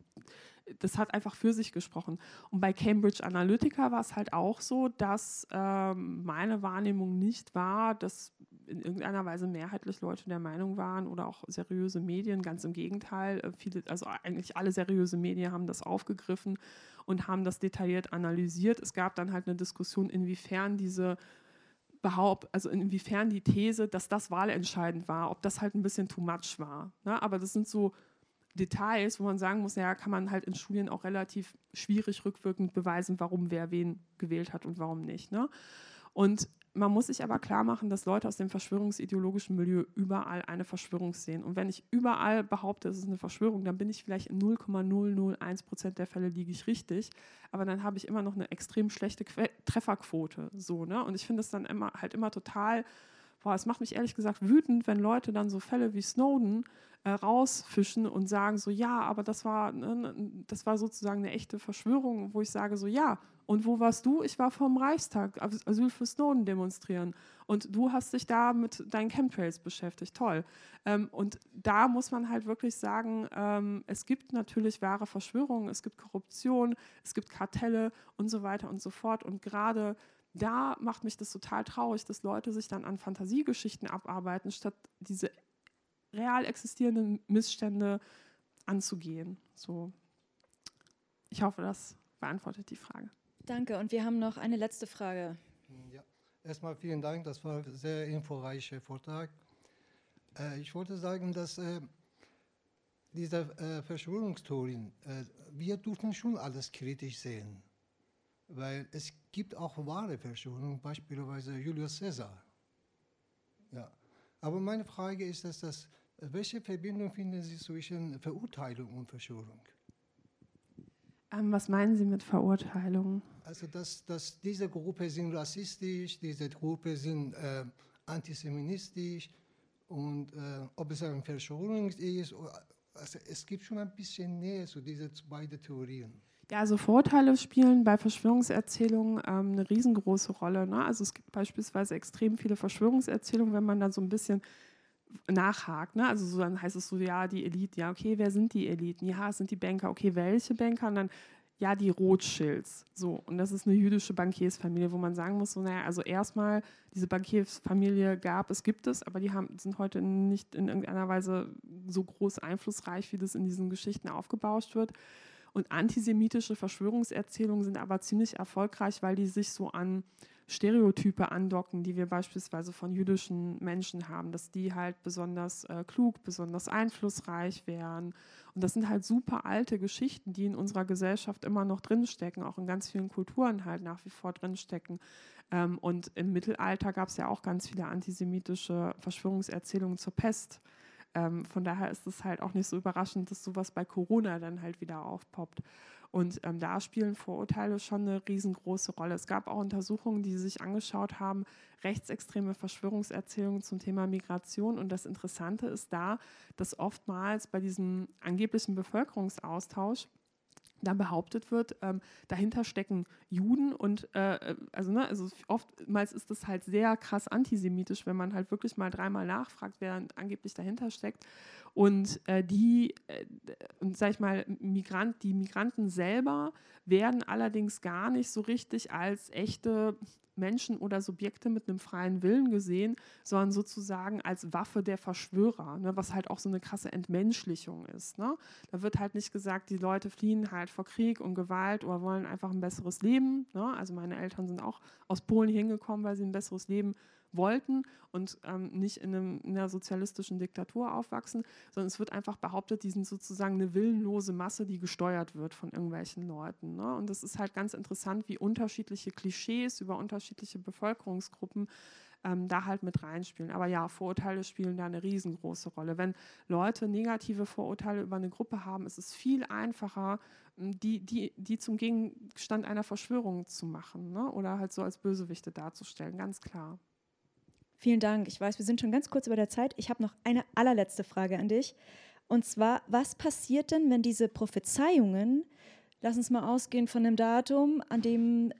das hat einfach für sich gesprochen. Und bei Cambridge Analytica war es halt auch so, dass ähm, meine Wahrnehmung nicht war, dass in irgendeiner Weise mehrheitlich Leute der Meinung waren oder auch seriöse Medien, ganz im Gegenteil, äh, viele, also eigentlich alle seriöse Medien haben das aufgegriffen und haben das detailliert analysiert. Es gab dann halt eine Diskussion, inwiefern diese Behaupt, also inwiefern die These, dass das wahlentscheidend war, ob das halt ein bisschen too much war. Ne? Aber das sind so Details, wo man sagen muss, ja, kann man halt in Studien auch relativ schwierig rückwirkend beweisen, warum wer wen gewählt hat und warum nicht. Ne? Und man muss sich aber klar machen, dass Leute aus dem verschwörungsideologischen Milieu überall eine Verschwörung sehen. Und wenn ich überall behaupte, es ist eine Verschwörung, dann bin ich vielleicht in null Komma null null eins Prozent der Fälle liege ich richtig, aber dann habe ich immer noch eine extrem schlechte Que- Trefferquote. So, ne? Und ich finde es dann immer, halt immer total, boah, es macht mich ehrlich gesagt wütend, wenn Leute dann so Fälle wie Snowden äh, rausfischen und sagen so, ja, aber das war, ne, das war sozusagen eine echte Verschwörung, wo ich sage so, ja, und wo warst du? Ich war vom Reichstag, Asyl für Snowden demonstrieren. Und du hast dich da mit deinen Chemtrails beschäftigt. Toll. Ähm, und da muss man halt wirklich sagen, ähm, es gibt natürlich wahre Verschwörungen, es gibt Korruption, es gibt Kartelle und so weiter und so fort. Und gerade da macht mich das total traurig, dass Leute sich dann an Fantasiegeschichten abarbeiten, statt diese real existierenden Missstände anzugehen. So. Ich hoffe, das beantwortet die Frage. Danke. Und wir haben noch eine letzte Frage. Ja, erstmal vielen Dank. Das war ein sehr informreicher Vortrag. Äh, ich wollte sagen, dass äh, diese äh, Verschwörungstheorien, äh, wir dürfen schon alles kritisch sehen. Weil es gibt auch wahre Verschwörungen, beispielsweise Julius Caesar. Ja. Aber meine Frage ist, dass das Welche Verbindung finden Sie zwischen Verurteilung und Verschwörung? Ähm, was meinen Sie mit Verurteilung? Also, dass, dass diese Gruppen sind rassistisch, diese Gruppen sind äh, antisemitisch und äh, ob es eine Verschwörung ist, oder, also es gibt schon ein bisschen Nähe zu diesen beiden Theorien. Ja, also Vorurteile spielen bei Verschwörungserzählungen ähm, eine riesengroße Rolle. Ne? Also es gibt beispielsweise extrem viele Verschwörungserzählungen, wenn man da so ein bisschen nachhakt. Ne? Also so, dann heißt es so, ja, die Eliten, ja, okay, wer sind die Eliten? Ja, es sind die Banker, okay, welche Banker? Und dann, ja, die Rothschilds. So, und das ist eine jüdische Bankiersfamilie, wo man sagen muss, so, naja, also erstmal, diese Bankiersfamilie gab es, gibt es, aber die haben, sind heute nicht in irgendeiner Weise so groß einflussreich, wie das in diesen Geschichten aufgebauscht wird. Und antisemitische Verschwörungserzählungen sind aber ziemlich erfolgreich, weil die sich so an Stereotype andocken, die wir beispielsweise von jüdischen Menschen haben, dass die halt besonders äh, klug, besonders einflussreich wären. Und das sind halt super alte Geschichten, die in unserer Gesellschaft immer noch drinstecken, auch in ganz vielen Kulturen halt nach wie vor drinstecken. Ähm, und im Mittelalter gab es ja auch ganz viele antisemitische Verschwörungserzählungen zur Pest. Ähm, von daher ist es halt auch nicht so überraschend, dass sowas bei Corona dann halt wieder aufpoppt. Und ähm, da spielen Vorurteile schon eine riesengroße Rolle. Es gab auch Untersuchungen, die sich angeschaut haben, rechtsextreme Verschwörungserzählungen zum Thema Migration. Und das Interessante ist da, dass oftmals bei diesem angeblichen Bevölkerungsaustausch da behauptet wird, ähm, dahinter stecken Juden und äh, also, ne, also oftmals ist das halt sehr krass antisemitisch, wenn man halt wirklich mal dreimal nachfragt, wer angeblich dahinter steckt. Und äh, die, äh, und sag ich mal, Migrant, die Migranten selber werden allerdings gar nicht so richtig als echte Menschen oder Subjekte mit einem freien Willen gesehen, sondern sozusagen als Waffe der Verschwörer, ne, was halt auch so eine krasse Entmenschlichung ist. Ne? Da wird halt nicht gesagt, die Leute fliehen halt vor Krieg und Gewalt oder wollen einfach ein besseres Leben. Ne? Also meine Eltern sind auch aus Polen hingekommen, weil sie ein besseres Leben wollten und ähm, nicht in, einem, in einer sozialistischen Diktatur aufwachsen, sondern es wird einfach behauptet, die sind sozusagen eine willenlose Masse, die gesteuert wird von irgendwelchen Leuten. Ne? Und das ist halt ganz interessant, wie unterschiedliche Klischees über unterschiedliche Bevölkerungsgruppen ähm, da halt mit reinspielen. Aber ja, Vorurteile spielen da eine riesengroße Rolle. Wenn Leute negative Vorurteile über eine Gruppe haben, ist es viel einfacher, die, die, die zum Gegenstand einer Verschwörung zu machen, ne? Oder halt so als Bösewichte darzustellen, ganz klar. Vielen Dank. Ich weiß, wir sind schon ganz kurz über der Zeit. Ich habe noch eine allerletzte Frage an dich. Und zwar, was passiert denn, wenn diese Prophezeiungen, lass uns mal ausgehen von einem Datum, an dem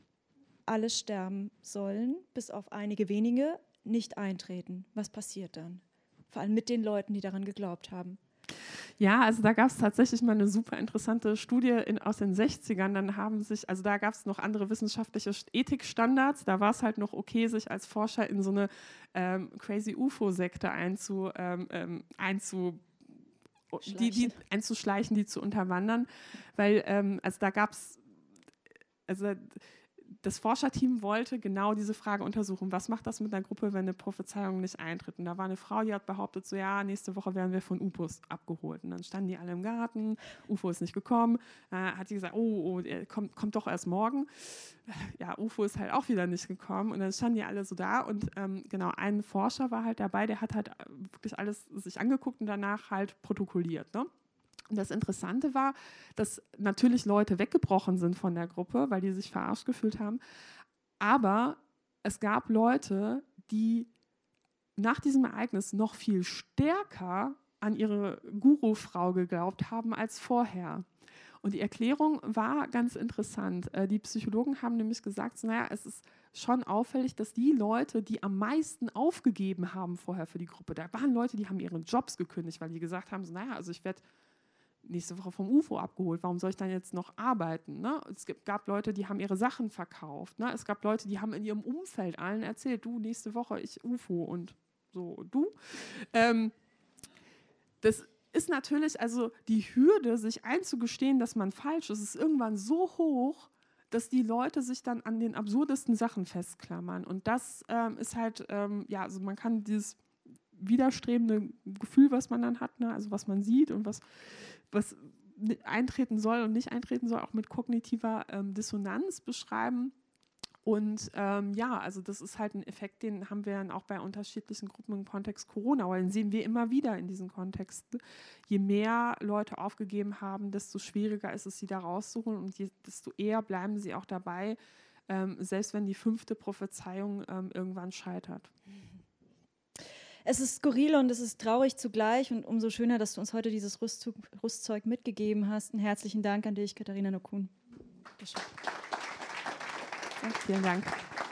alle sterben sollen, bis auf einige wenige, nicht eintreten? Was passiert dann? Vor allem mit den Leuten, die daran geglaubt haben. Ja, also da gab es tatsächlich mal eine super interessante Studie in, aus den sechzigern. Dann haben sich, also da gab es noch andere wissenschaftliche Ethikstandards. Da war es halt noch okay, sich als Forscher in so eine ähm, crazy U F O-Sekte einzu, ähm, ähm, einzu die, die einzuschleichen, die zu unterwandern. Weil, ähm, also da gab es, also das Forscherteam wollte genau diese Frage untersuchen. Was macht das mit einer Gruppe, wenn eine Prophezeiung nicht eintritt? Und da war eine Frau, die hat behauptet, so ja, nächste Woche werden wir von U F Os abgeholt. Und dann standen die alle im Garten, U F O ist nicht gekommen. Äh, hat sie gesagt, oh, oh er kommt, kommt doch erst morgen. Ja, U F O ist halt auch wieder nicht gekommen. Und dann standen die alle so da. Und ähm, genau, ein Forscher war halt dabei, der hat halt wirklich alles sich angeguckt und danach halt protokolliert, ne? Und das Interessante war, dass natürlich Leute weggebrochen sind von der Gruppe, weil die sich verarscht gefühlt haben. Aber es gab Leute, die nach diesem Ereignis noch viel stärker an ihre Guru-Frau geglaubt haben als vorher. Und die Erklärung war ganz interessant. Die Psychologen haben nämlich gesagt, naja, es ist schon auffällig, dass die Leute, die am meisten aufgegeben haben vorher für die Gruppe, da waren Leute, die haben ihre Jobs gekündigt, weil die gesagt haben, so, naja, also ich werde nächste Woche vom U F O abgeholt, warum soll ich dann jetzt noch arbeiten? Ne? Es gab Leute, die haben ihre Sachen verkauft. Ne? Es gab Leute, die haben in ihrem Umfeld allen erzählt, du, nächste Woche ich U F O und so, du. Ähm, das ist natürlich, also die Hürde, sich einzugestehen, dass man falsch ist, ist irgendwann so hoch, dass die Leute sich dann an den absurdesten Sachen festklammern. Und das ähm, ist halt, ähm, ja, also man kann dieses widerstrebende Gefühl, was man dann hat, ne? Also was man sieht und was was eintreten soll und nicht eintreten soll, auch mit kognitiver ähm, Dissonanz beschreiben. Und ähm, ja, also das ist halt ein Effekt, den haben wir dann auch bei unterschiedlichen Gruppen im Kontext Corona, aber den sehen wir immer wieder in diesen Kontexten. Je mehr Leute aufgegeben haben, desto schwieriger ist es, sie da rauszuholen und je, desto eher bleiben sie auch dabei, ähm, selbst wenn die fünfte Prophezeiung ähm, irgendwann scheitert. Es ist skurril und es ist traurig zugleich und umso schöner, dass du uns heute dieses Rüstzug, Rüstzeug mitgegeben hast. Einen herzlichen Dank an dich, Katharina Nokun. Vielen Dank.